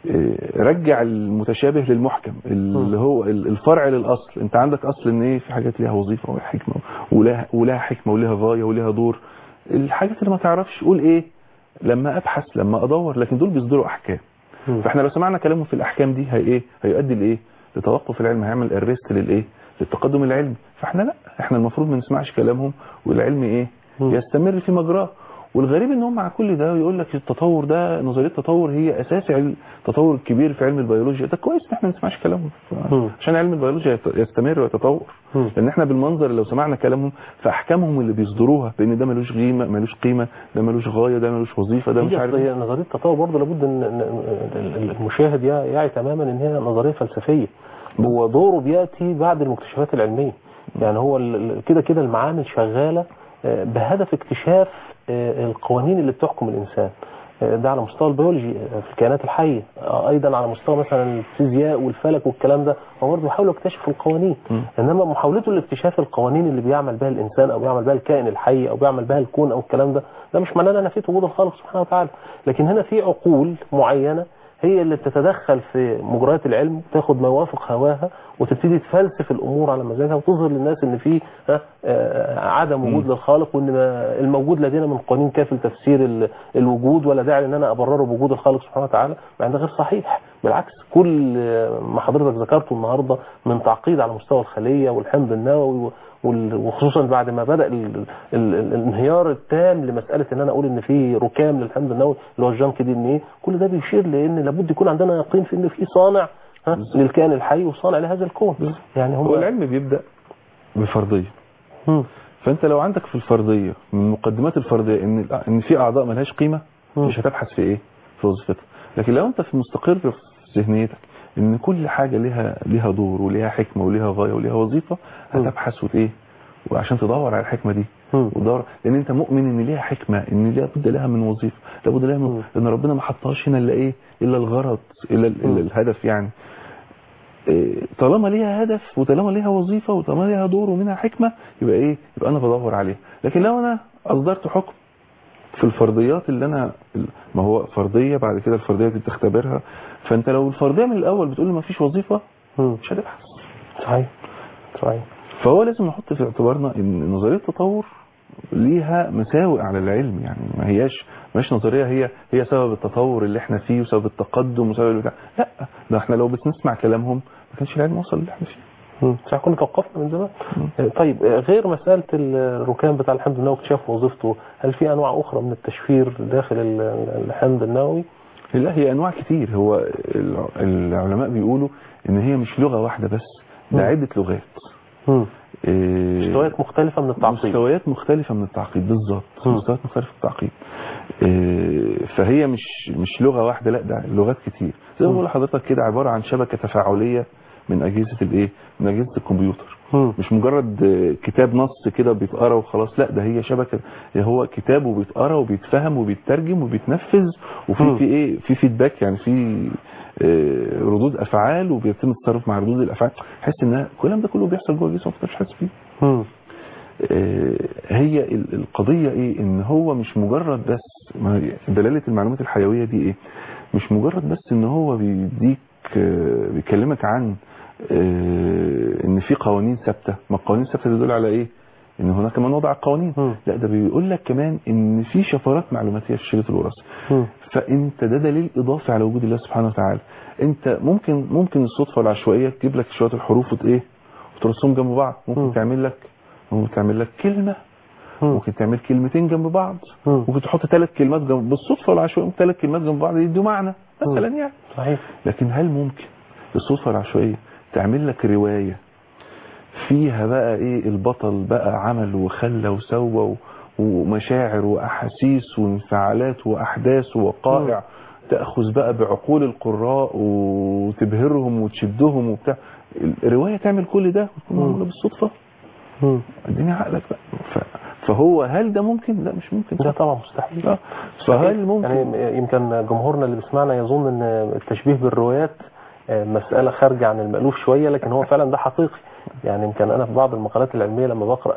رجع المتشابه للمحكم اللي هو الفرع للاصل. انت عندك اصل ان ايه، في حاجات ليها وظيفه وحكمه ولها حكمه ولها غايه ولها دور. الحاجات اللي ما تعرفش قول ايه لما ابحث لما ادور، لكن دول بيصدروا احكام. فاحنا لو سمعنا كلامهم في الاحكام دي هيؤدي لايه؟ لتوقف العلم، هيعمل الريست للايه؟ للتقدم العلمي. فاحنا لا، احنا المفروض ما نسمعش كلامهم والعلم ايه؟ يستمر في مجراه. والغريب ان هم مع كل ده يقول لك التطور ده، نظريه التطور هي اساس التطور الكبير في علم البيولوجيا. ده كويس ان احنا ما نسمعش كلامهم عشان علم البيولوجيا يستمر ويتطور. لان احنا بالمنظر لو سمعنا كلامهم فاحكامهم اللي بيصدروها بان ده ملوش قيمه، ده ملوش غايه، ده ملوش وظيفه، ده مش عارف. هي نظريه التطور برضه لابد ان المشاهد يعي تماما ان هي نظريه فلسفيه، هو دوره بياتي بعد المكتشفات العلميه. يعني هو كده المعامل شغاله بهدف اكتشاف القوانين اللي بتحكم الإنسان. ده على مستوى البيولوجي في الكائنات الحية. أيضا على مستوى مثلا الفيزياء والفلك والكلام ده هو برضه بيحاول يكتشف القوانين. إنما محاولته لاكتشاف القوانين اللي بيعمل بها الإنسان أو بيعمل بها الكائن الحي أو بيعمل بها الكون أو الكلام ده مش معناه أنا نفيت وجود الخالق سبحانه وتعالى. لكن هنا في عقول معينة هي اللي بتتدخل في مجريات العلم، تاخد ما يوافق هواها وتبتدي تفلسف الامور على مزاجها وتظهر للناس ان في عدم وجود للخالق، وان الموجود لدينا من قوانين كافي لتفسير الوجود ولا داعي ان انا ابرره بوجود الخالق سبحانه وتعالى، مع ان ده غير صحيح. بالعكس، كل ما حضرتك ذكرته النهارده من تعقيد على مستوى الخليه والحمض النووي، وخصوصا بعد ما بدأ الانهيار التام لمسألة ان انا اقول ان في ركام للحمض النووي اللي هو الجانك دي ان ايه، كل ده بيشير لان لابد يكون عندنا يقين في ان في صانع للكائن الحي وصانع لهذا الكون. يعني هو العلم بيبدأ بفرضية. فانت لو عندك في الفرضية من مقدمات الفرضية ان في اعضاء ملهاش قيمة، مش هتبحث في ايه؟ في وظيفتها. لكن لو انت في مستقر في ذهنيتك ان كل حاجة لها دور ولها حكمة ولها غاية ولها وظيفة، هتبحث وإيه وعشان تدور على الحكمة دي ودور، لان انت مؤمن ان ليها حكمة، ان لابد لها من وظيفة، لابد لها من ان ربنا ما حطهاش هنا الا ايه، الا الغرض، الا الهدف. يعني طالما ليها هدف وطالما ليها وظيفة وطالما ليها دور ومنها حكمة، يبقى ايه، يبقى انا بدور عليها. لكن لو انا اصدرت حكم في الفرضيات اللي انا، ما هو فرضية بعد كده الفرضية دي بتختبرها، فانت لو الفرضية من الاول بتقول ما فيش وظيفة مش هتبحث. صحيح. فهو لازم نحط في اعتبارنا ان نظرية التطور ليها مساوئ على العلم. يعني ما هياش نظرية هي سبب التطور اللي احنا فيه وسبب التقدم وسبب البتاع. لا، ده احنا لو بنسمع كلامهم ما كانش العلم وصل اللي احنا فيه. صح، كنا توقفنا من زمان. طيب، غير مسألة الركام بتاع الحمض النووي اكتشاف وظيفته، هل في انواع اخرى من التشفير داخل الحمض النووي؟ لا، هي انواع كتير. هو العلماء بيقولوا ان هي مش لغة واحدة بس، ده عدة لغات. مستويات مختلفة من التعقيد. بالظبط، مستويات مختلفة من التعقيد. فهي مش لغة واحدة، لا ده لغات كتير. زي ما بقول لحضرتك كده، عبارة عن شبكة تفاعلية من أجهزة من أجهزة الكمبيوتر. مش مجرد كتاب نص كده بيتقرا وخلاص، لا ده هي شبكة، هو كتاب وبيتقرا وبيتفهم وبيترجم وبيتنفذ، وفي في فيدباك، يعني في ردود افعال، وبيتم التصرف مع ردود الافعال. حس ان الكلام ده كله بيحصل جوه الجسم وانت مش حاسس بيه. هي القضية ايه، ان هو مش مجرد بس دلالة المعلومات الحيوية دي ايه، مش مجرد بس ان هو بيكلمك عن ان في قوانين ثابته. ما القوانين الثابته تدل على ايه؟ ان هناك من وضع القوانين. لا، ده بيقول لك كمان ان في شفرات معلوماتيه في شريط الوراثه. فانت ده دليل اضافي على وجود الله سبحانه وتعالى. انت ممكن الصدفه والعشوائيه تجيب لك شويه الحروف وترسمهم جنب بعض. ممكن تعمل لك كلمه، ممكن تعمل كلمتين جنب بعض، ممكن تحط 3 كلمات جنب بالصدفه والعشوائيه، 3 كلمات جنب بعض يدوا معنى مثلا يعني. صحيح. لكن هل ممكن الصدفه والعشوائيه تعمل لك روايه فيها بقى ايه، البطل بقى عمل وخلى وسوى ومشاعر واحاسيس وانفعالات واحداث ووقائع، تاخذ بقى بعقول القراء وتبهرهم وتشدهم وبتاع، الروايه تعمل كل ده وتكون معموله بالصدفه؟ الدنيا عقلك بقى. فهو هل ده ممكن؟ لا، مش ممكن. ده طبعا مستحيل. فهل ممكن؟ يعني يمكن جمهورنا اللي بيسمعنا يظن ان التشبيه بالروايات مسألة خارجة عن المألوف شوية، لكن هو فعلا ده حقيقي. يعني يمكن أنا في بعض المقالات العلمية لما بقرأ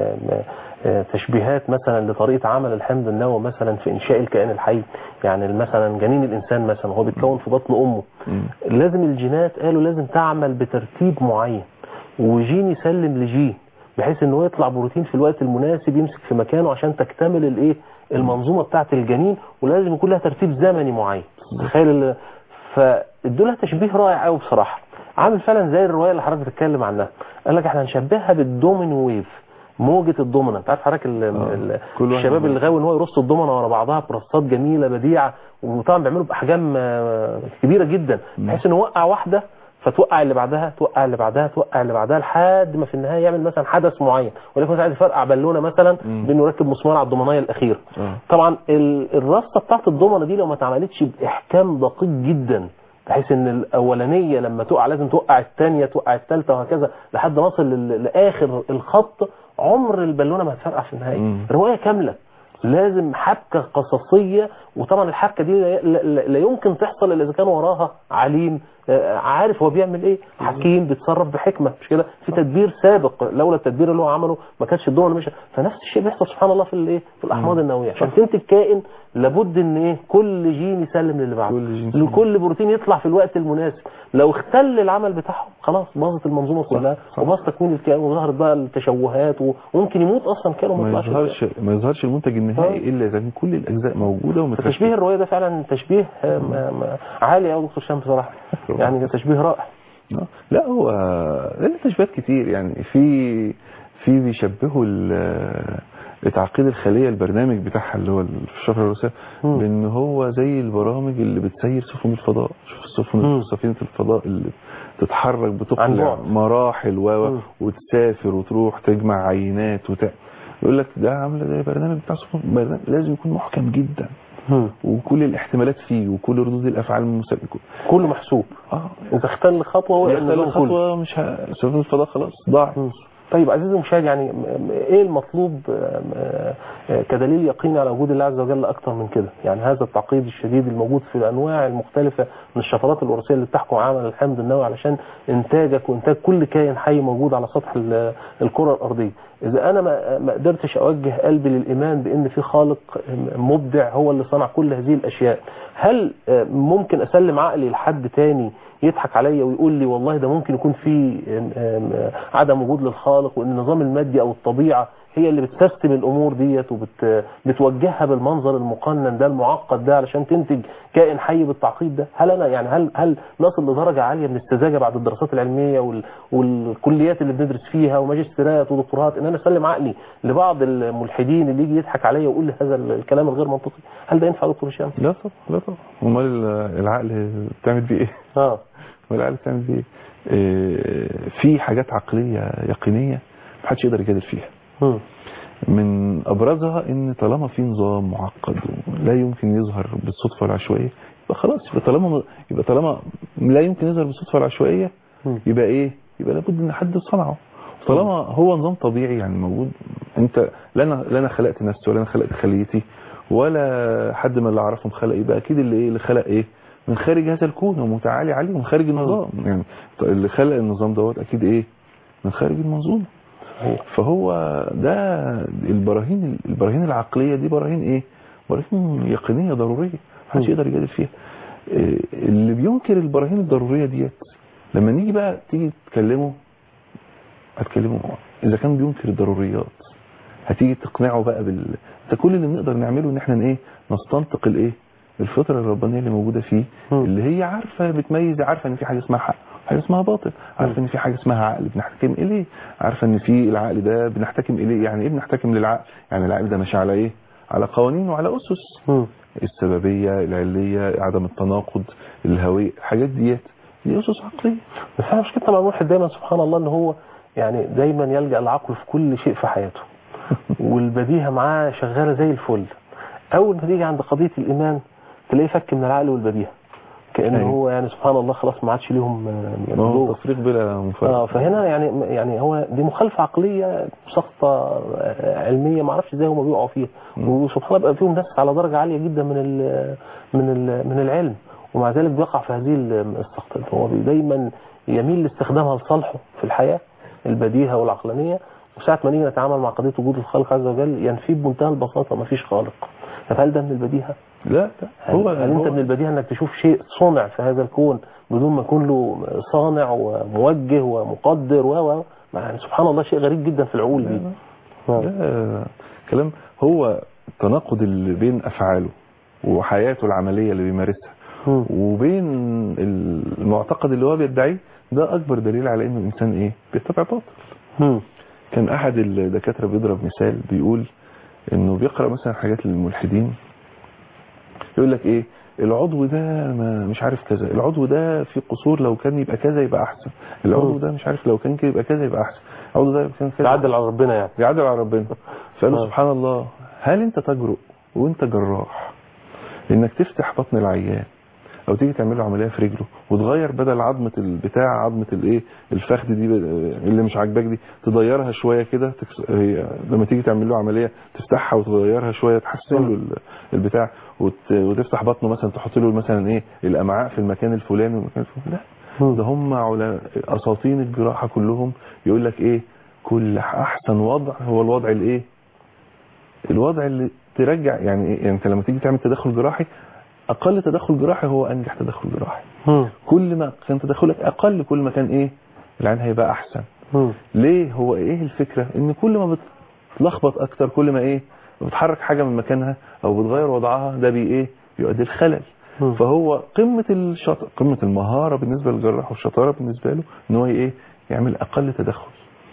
تشبيهات مثلا لطريقة عمل الحمض النووي مثلا في إنشاء الكائن الحي، يعني مثلا جنين الإنسان مثلا هو بيتكون في بطن أمه، لازم الجينات قالوا لازم تعمل بترتيب معين، وجين يسلم لجين بحيث انه يطلع بروتين في الوقت المناسب يمسك في مكانه عشان تكتمل الايه المنظومه بتاعه الجنين، ولازم يكون لها ترتيب زمني معين. تخيل فادوا لها تشبيه رائع قوي بصراحه، عامل فعلا زي الروايه اللي حضرتك بتتكلم عنها. قال لك احنا هنشبهها بالدومينو ويف، موجه الضمنه. انت عارف حضرتك الشباب اللي غاوي ان هو يرص الضمنه ورا بعضها برصات جميله بديعه، وطبعا بيعملوا باحجام كبيره جدا بحيث انه يوقع واحده فتوقع اللي بعدها، توقع اللي بعدها، توقع اللي بعدها، لحد ما في النهايه يعمل مثلا حدث معين، ولكن مثلا عايز يفرقع بالونه مثلا بانه يركب مسمار على الضمنيه الاخيره. طبعا الرصه بتاعت الضمنه دي لو ما اتعملتش باحكام دقيق جدا بحيث ان الاولانيه لما تقع لازم توقع الثانيه، توقع الثالثه، وهكذا لحد ما نصل لاخر الخط، عمر البالونه ما هتفرقع في النهايه. روايه كامله، لازم حبكه قصصيه، وطبعا الحبكه دي لا يمكن تحصل الا اذا كان وراها عليم عارف هو بيعمل ايه، حكيم بيتصرف بحكمه، مش كده؟ في تدبير سابق، لولا التدبير اللي هو عمله ما كانش الدول مشى. فنفس الشيء بيحصل سبحان الله في الايه، في الاحماض النوويه. عشان تنتج كائن لابد ان ايه، كل جين يسلم للي بعده، لكل بروتين يطلع في الوقت المناسب. لو اختل العمل بتاعهم خلاص باظت المنظومه كلها، وباظ تكوين الكائن، وظهرت بقى التشوهات، وممكن يموت اصلا كائن ما يظهرش المنتج النهائي الا اذا كان كل الاجزاء موجوده ومترتبه. تشبيه الروايه ده فعلا تشبيه عالي قوي دكتور هشام بصراحه، يعني تشبيه رائع. لا هو له تشبيهات كتير، يعني في بيشبهوا تعقيد الخليه البرنامج بتاعها اللي هو الشفره الوراثيه بان هو زي البرامج اللي بتسير سفن الفضاء. شوف سفينه الفضاء اللي تتحرك بتقلع مراحل وتسافر وتروح تجمع عينات يقول لك ده عامله زي برنامج بتاع سفن، برنامج لازم يكون محكم جدا وكل الاحتمالات فيه وكل ردود الافعال المسبقه كله محسوب. اذا اختل خطوه مش سفن الفضاء خلاص ضاعت. طيب عزيزي المشاهد، يعني ايه المطلوب كدليل يقيني على وجود الله عز وجل اكتر من كده؟ يعني هذا التعقيد الشديد الموجود في الانواع المختلفه من الشفرات الوراثيه اللي بتحكم عمل الحمض النووي علشان انتاجك وانتاج كل كائن حي موجود على سطح الكره الارضيه. اذا انا ما قدرتش اوجه قلبي للايمان بان في خالق مبدع هو اللي صنع كل هذه الاشياء، هل ممكن اسلم عقلي لحد تاني يضحك عليا ويقول لي والله ده ممكن يكون في عدم وجود للخالق، وان النظام المادي او الطبيعه هي اللي بتسيستم الامور ديت وبتوجهها بالمنظر المقنن ده المعقد ده علشان تنتج كائن حي بالتعقيد ده؟ هل انا يعني هل نصل لدرجه عاليه من السذاجه بعد الدراسات العلميه والكليات اللي بندرس فيها وماجستيرات ودكتورات ان انا اسلم عقلي لبعض الملحدين اللي يجي يضحك عليا ويقول لي هذا الكلام الغير منطقي؟ هل ده ينفع دكتور هشام؟ لا طبعا، لا طبعا. امال العقل بتعمل بيه ايه؟ والعقل بتعمل بيه ايه؟ في حاجات عقليه يقينيه محدش يقدر يجادل فيها. من ابرزها ان طالما في نظام معقد لا يمكن يظهر بالصدفه والعشوائيه يبقى خلاص، يبقى طالما لا يمكن يظهر بالصدفه والعشوائيه يبقى ايه؟ يبقى لابد ان حد صنعه. طالما هو نظام طبيعي يعني موجود، انت لا انا خلقت نفسي ولا انا خلقت خليتي ولا حد من اللي اعرفهم خلق، يبقى اكيد اللي خلق ايه؟ من خارج هذا الكون ومتعالي عليه ومن خارج النظام. يعني اللي خلق النظام دوت اكيد ايه؟ من خارج المنظومه. فهو ده البراهين العقليه دي براهين ايه؟ براهين يقينيه ضروريه محدش يقدر يجادل فيها. اللي بينكر البراهين الضروريه ديت لما نيجي بقى تيجي تكلمه هتكلمه اذا كان بينكر الضروريات هتيجي تقنعه بقى ده كل اللي بنقدر نعمله ان احنا ايه؟ نستنطق الايه؟ الفطره الربانيه اللي موجوده فيه اللي هي عارفه بتميز، عارفه ان في حاجه اسمها حق حاجه اسمها باطل، عارفه ان في حاجه اسمها عقل بنحتكم اليه، عارفه ان في العقل ده بنحتكم اليه. يعني ايه بنحتكم للعقل؟ يعني العقل ده ماشي على ايه؟ على قوانين وعلى اسس السببيه، العليه، عدم التناقض، الهويه، الحاجات دي اسس عقليه. بس احنا مشكلتنا مع الواحد دايما سبحان الله ان هو يعني دايما يلجأ العقل في كل شيء في حياته والبديهه معاه شغاله زي الفل. اول ما تيجي عند قضيه الايمان تلاقيه فك من العقل والبديهه كأنه هو يعني سبحان الله خلاص ما عادش ليهم تفريق بلا مفارقه. فهنا يعني هو دي مخالفه عقليه سقطه علميه ما اعرفش ازاي هم بيقعوا فيها. وسبحان الله بقى فيهم ناس على درجه عاليه جدا من العلم ومع ذلك بيقع في هذه السقطات. هو دايما يميل لاستخدامها لصالحه في الحياة البديهة والعقلانية، وساعة ما نيجي نتعامل مع قضية وجود الخالق عز وجل ينفي بمنتهى البساطة ما فيش خالق. طب هل ده من البديهة؟ لا هل انت من البديهة انك تشوف شيء صنع في هذا الكون بدون ما يكون له صانع وموجه ومقدر يعني سبحان الله شيء غريب جدا في العقول دي. لا كلام، هو التناقض اللي بين افعاله وحياته العملية اللي بيمارسها وبين المعتقد اللي هو بيدعيه، ده اكبر دليل على انه الانسان ايه بيتبع باطل. كان احد الدكاترة بيضرب مثال، بيقول انه بيقرأ مثلا حاجات للملحدين، يقول لك ايه العضو ده ما مش عارف كذا، العضو ده في قصور لو كان يبقى كذا يبقى احسن، العضو ده مش عارف لو كان كده يبقى كذا يبقى احسن، العضو ده كان كذا، يعدل على ربنا يعني يعدل على ربنا. فقالوا سبحان الله، هل انت تجرؤ وانت جراح انك تفتح بطن العيان او تيجي تعمل له عمليه في رجله وتغير بدل عظمه البتاع عظمه الايه الفخذ دي اللي مش عاجباك دي تغيرها شويه كده، هي لما تيجي تعمل له عمليه تفتحها وتغيرها شويه تحسن له البتاع، وتفتح بطنه مثلا تحط له مثلا ايه الامعاء في المكان الفلاني والمكان الفلاني. لا ده هم اساطين الجراحه كلهم يقول لك ايه كل احسن وضع هو الوضع الايه الوضع اللي ترجع يعني ايه، يعني انت لما تيجي تعمل تدخل جراحي اقل تدخل جراحي هو انجح تدخل جراحي. كل ما كان تدخلك اقل كل ما كان ايه العين هيبقى احسن. ليه؟ هو ايه الفكرة؟ ان كل ما بتلخبط اكتر كل ما ايه بتحرك حاجة من مكانها او بتغير وضعها، ده ايه بيؤدي الخلل. فهو قمة الشطر قمة المهارة بالنسبة للجراح والشطارة بالنسبة له ان هو ايه يعمل اقل تدخل.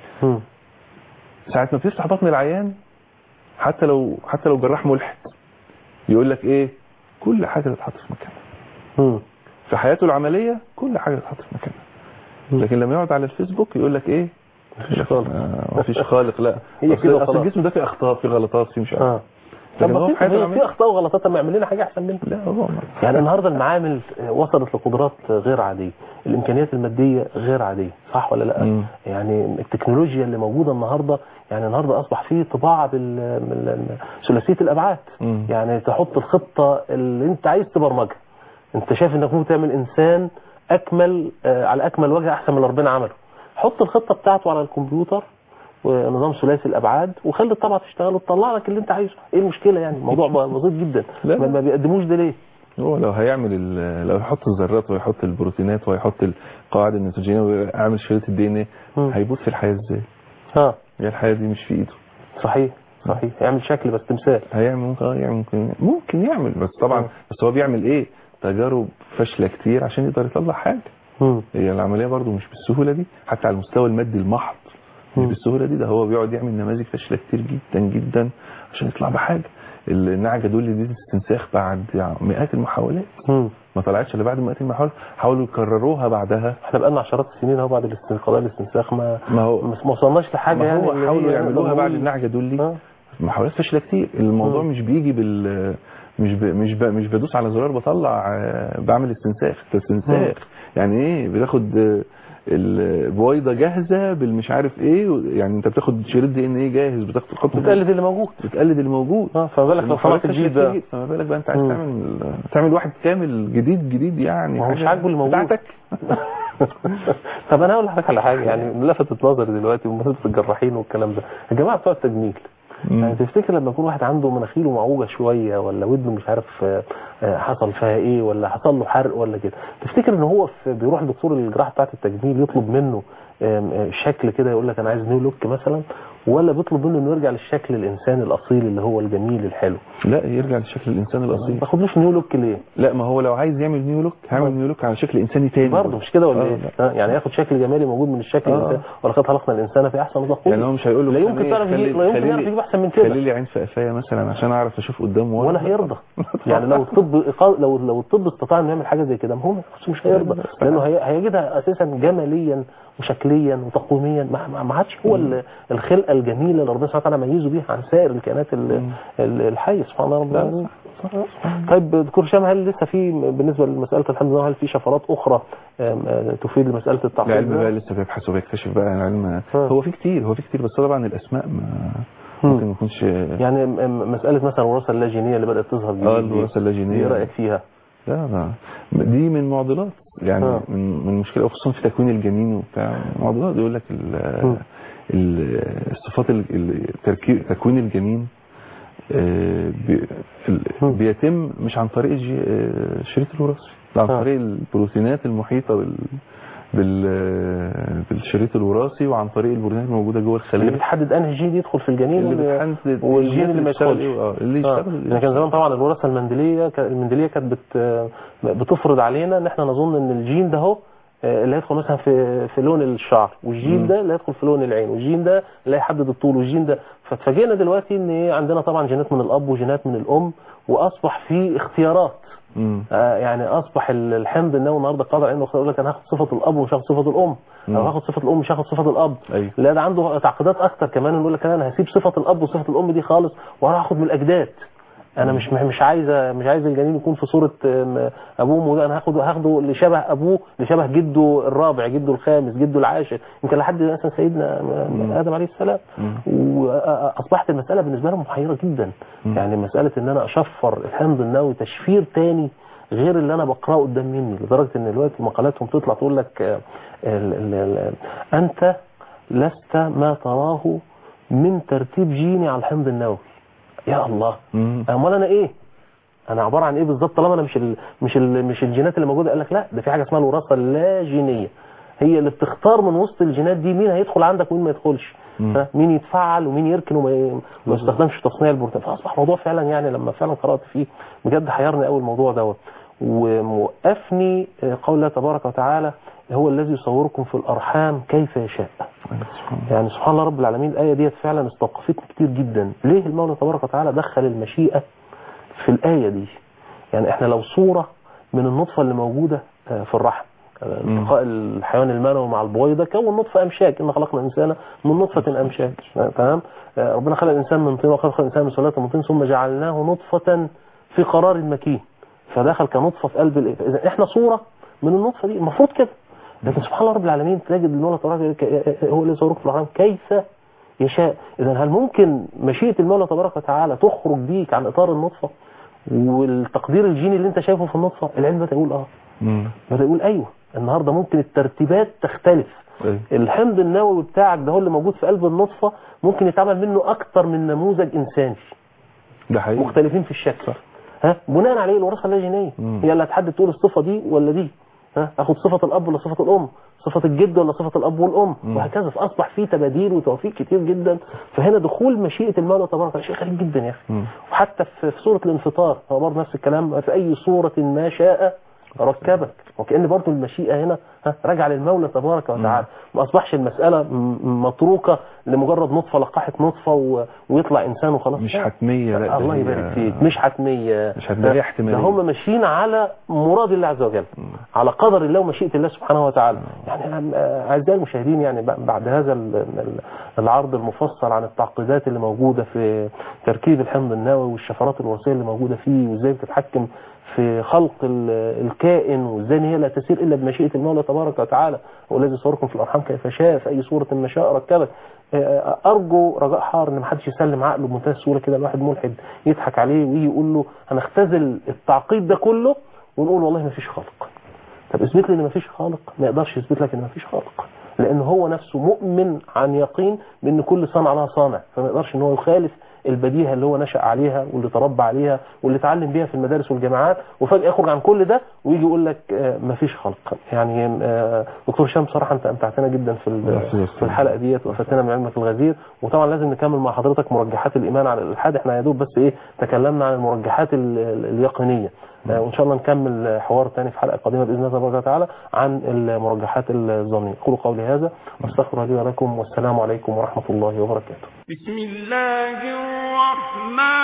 ساعة ما بتفتح بطن العيان حتى لو جراح ملحد يقول لك ايه كل حاجة تتحط في مكانها. في حياته العملية كل حاجة تتحط في مكانها. لكن لما يقعد على الفيسبوك يقول لك ايه مفيش خالق. لا هي كده اصل الجسم ده فيه اخطاء فيه غلطات فيه مش عارف. طب في اخطاء وغلطات ما يعمل لنا حاجه احسن منها؟ لا والله. يعني النهارده المعامل وصلت لقدرات غير عاديه، الامكانيات الماديه غير عاديه، صح ولا لا؟ يعني التكنولوجيا اللي موجوده النهارده، يعني النهارده اصبح فيه طباعه ثلاثيه الابعاد. يعني تحط الخطه اللي انت عايز تبرمجها، انت شايف انك ممكن تعمل انسان اكمل على اكمل وجه احسن من اللي ربنا عمله، حط الخطه بتاعته على الكمبيوتر ونظام ثلاثي الابعاد وخلي الطبعه تشتغل وتطلع لك اللي انت عايزه. ايه المشكله يعني؟ الموضوع بسيط جدا. ما بيقدموش ده ليه؟ هو لو هيعمل لو يحط الذرات ويحط البروتينات ويحط القواعد النيتروجينيه ويعمل شريط الدي ان ايه هيبوظ في الحياه ازاي؟ هي الحياه دي مش في ايده. صحيح يعمل شكل بس تمثال هيعمل ممكن يعمل بس طبعا بس هو بيعمل ايه تجارب فاشله كتير عشان يقدر يطلع حاجه. هي العمليه برضو مش بالسهوله دي حتى على المستوى المادي المحض، مش بالسهوله دي. ده هو بيقعد يعمل نماذج فاشله كتير جدا جدا عشان يطلع بحاجه. النعجه دول اللي دي استنساخ بعد مئات المحاولات ما طلعتش الا بعد مئات المحاولات، حاولوا يكرروها بعدها. احنا بقى لنا عشرات السنين اهو بعد قضايا الاستنساخ ما وصلناش لحاجه. ما هو يعني حاولوا يعملوها بعد النعجه دول محاولات فاشله كتير. الموضوع مش بيجي مش بدوس على زرار بطلع بعمل استنساخ. يعني ايه بتاخد البويضه جاهزه بالمش عارف ايه، يعني انت بتاخد شريط دي ان ايه جاهز تحطه بتقلد اللي موجود فما بالك لو صنعت جديد بقى. فما بالك بقى انت عايز تعمل واحد كامل جديد يعني مش عاجبه الموجود بتاعتك. طب انا هقول لحضرتك على حاجه يعني لفتت نظري دلوقتي بمناسبه الجراحين والكلام ده. الجماعه بتوع التجميل يعني تفتكر لما يكون واحد عنده مناخيره معوجه شويه ولا ودنه مش عارف حصل فيها ايه ولا حصل له حرق ولا كده، تفتكر ان هو بيروح لدكتور الجراحه بتاعه التجميل يطلب منه شكل كده يقول لك انا عايز نيو لوك مثلا، ولا بيطلب منه انه يرجع للشكل الانساني الاصيل اللي هو الجميل الحلو؟ لا يرجع للشكل الانساني الاصيل. ما تاخدوش نيو لوك ليه؟ لا ما هو لو عايز يعمل نيو لوك هيعمل نيو لوك على شكل انساني تاني برضه مش كده ولا ايه؟ يعني ياخد شكل جمالي موجود من الشكل الانساني ولقد خلقنا الانسان في احسن تقويم. يعني هو مش هيقول له لا يمكن تعرف يجيب احسن من كده. خلي لي عين في قفايا مثلا عشان اعرف اشوف قدامه ولا هيرضى. يعني لو الطب استطاع انه يعمل حاجه زي كده هو مش هيرضى، لانه هيجدها اساسا جماليا وشكليا وتقويميا ما عادش هو الخلقه الجميله اللي ربنا سبحانه وتعالى ميزه بيها عن سائر الكائنات الحيه سبحان الله رب العالمين. طيب دكتور هشام، هل لسه في بالنسبه لمساله الحمد لله هل في شفرات اخرى تفيد مساله التعقيد؟ العلم بقى لسه بيبحث وبيكتشف بقى العلم. هو في كتير بس طبعا الاسماء ممكن ما يكونش. يعني مساله مثلا الوراثه اللاجينيه اللي بدات تظهر جديد الوراثه اللاجينيه ايه رايك فيها؟ لا دي من معضلات يعني من مشكله خصوصا في تكوين الجنين وبتاع معضلات. يقول لك الصفات تكوين الجنين بيتم مش عن طريق الشريط الوراثي، عن طريق البروتينات المحيطه بالشريط الوراثي، وعن طريق البروتينات الموجوده جوه الخليه اللي بتحدد انهي جين يدخل في الجنين والجين اللي ما يدخلش اللي يشتغل. يعني كان زمان طبعا الوراثه المندليه كانت بتفرض علينا ان احنا نظن ان الجين ده هو اللي هيدخل مثلا في لون الشعر، والجين ده اللي هيدخل في لون العين، والجين ده اللي هيحدد الطول، والجين ده. فاتفاجئنا دلوقتي ان عندنا طبعا جينات من الاب وجينات من الام، واصبح في اختيارات. يعني اصبح الحمض النووي النهارده قادر انه يقول لك انا هاخد صفه الاب ومش هاخد صفه الام، او هاخد صفه الام مش هاخد صفه الاب. لا ده عنده تعقيدات اكتر كمان، يقول لك انا هسيب صفه الاب وصفه الام دي خالص وهروح اخد من الاجداد. انا مش عايز الجنين يكون في صوره ابوه وده، انا هاخده اللي شبه ابوه، اللي شبه جده الرابع، جده الخامس، جده العاشر، يمكن لحد مثلا سيدنا ادم عليه السلام. واصبحت المساله بالنسبه لهم محيره جدا. يعني مساله ان انا اشفر الحمض النووي تشفير تاني غير اللي انا بقراه قدام مني، لدرجه ان دلوقتي مقالاتهم تطلع تقول لك انت لست ما تراه من ترتيب جيني على الحمض النووي. يا الله، امال انا ايه؟ انا عباره عن ايه بالظبط طالما انا مش الجينات اللي موجوده؟ قال لك لا، ده في حاجه اسمها الوراثه اللاجينيه، هي اللي بتختار من وسط الجينات دي مين هيدخل عندك ومين ما يدخلش، مين يتفعل ومين يركن وما يستخدمش في تصنيع البروتين. فاصبح موضوع فعلا يعني لما فعلا قرات فيه بجد حيرني قوي الموضوع دوت، وموقفني قول الله تبارك وتعالى هو الذي يصوركم في الارحام كيف يشاء. يعني سبحان الله رب العالمين، الايه ديت فعلا استوقفتني كتير جدا. ليه المولى تبارك وتعالى دخل المشيئه في الايه دي؟ يعني احنا لو صوره من النطفه اللي موجوده في الرحم، التقاء الحيوان المنوي مع البويضه كون نطفه امشاج، ان خلقنا الانسان من نطفه امشاج، تمام؟ ربنا خلق الانسان من طين وخلق الانسان من سلاله من طين ثم جعلناه نطفه في قرار مكين، فدخل كنطفه في قلب اذا احنا صوره من النطفه دي المفروض كده. لكن سبحان الله رب العالمين تجد المولى تبارك هو اللي يصورك في الارحام كيف يشاء. اذا هل ممكن مشيئه المولى تبارك وتعالى تخرج بيك عن اطار النطفه والتقدير الجيني اللي انت شايفه في النطفه؟ العلم بدا يقول بدا يقول ايوه، النهارده ممكن الترتيبات تختلف. الحمض النووي بتاعك ده هو اللي موجود في قلب النطفه ممكن يتعمل منه اكتر من نموذج انساني، ده حقيقي، مختلفين في الشكل. بناء عليه الوراثه اللاجينيه هي اللي هتحدد تقول الصفه دي ولا دي، اخد صفه الاب ولا صفه الام، صفه الجد ولا صفه الاب والام، وهكذا. فاصبح في تباديل وتوفيق كتير جدا. فهنا دخول مشيئه المولى تبارك وتعالى شيء غريب جدا يا اخي. وحتى في سوره الانفطار هو برضه نفس الكلام، في اي صوره ما شاء ركبك، وكأن برضه المشيئة هنا راجعه للمولى تبارك وتعالى. ما أصبحش المسألة متروكة لمجرد نطفة لقحت نطفة ويطلع إنسان وخلاص، مش حتمية. لا الله يبارك فيك، مش حتمية، هي احتمالية. هم ماشيين على مراد الله عز وجل، على قدر الله ومشيئة الله سبحانه وتعالى. يعني أعزائي المشاهدين، يعني بعد هذا العرض المفصل عن التعقيدات اللي موجودة في تركيب الحمض النووي والشفرات الوراثية اللي موجودة فيه، وإزاي بتتحكم في خلق الكائن، وازاي هي لا تسير الا بمشيئه المولى تبارك وتعالى، والذي صوركم في الارحام كيف شاء في اي صوره ما شاء ركبك. ارجو رجاء حار ان ما حدش يسلم عقله بمنتهى السهوله كده. الواحد ملحد يضحك عليه ويجي يقول له هنختزل التعقيد ده كله ونقول والله ما فيش خالق. طب اثبت لي ان ما فيش خالق. ما يقدرش يثبت لك ان ما فيش خالق، لان هو نفسه مؤمن عن يقين بان كل صانع لها صانع، فما يقدرش ان هو يخالف البديهه اللي هو نشأ عليها واللي تربى عليها واللي اتعلم بيها في المدارس والجامعات، وفجأة يخرج عن كل ده ويجي يقول لك مفيش خلق. يعني دكتور هشام بصراحة انت امتعتنا جدا في الحلقة ديت وافدتنا من علمك الغزير. وطبعا لازم نكمل مع حضرتك مرجحات الإيمان على الإلحاد. احنا يا دوب بس تكلمنا عن المرجحات اليقينية، وان شاء الله نكمل حوار ثاني في حلقة قادمة بإذن الله تبارك وتعالى عن المرجحات الظنية. أقول قولي هذا واستغفر الله لي ولكم، والسلام عليكم ورحمة الله وبركاته. بسم الله الرحمن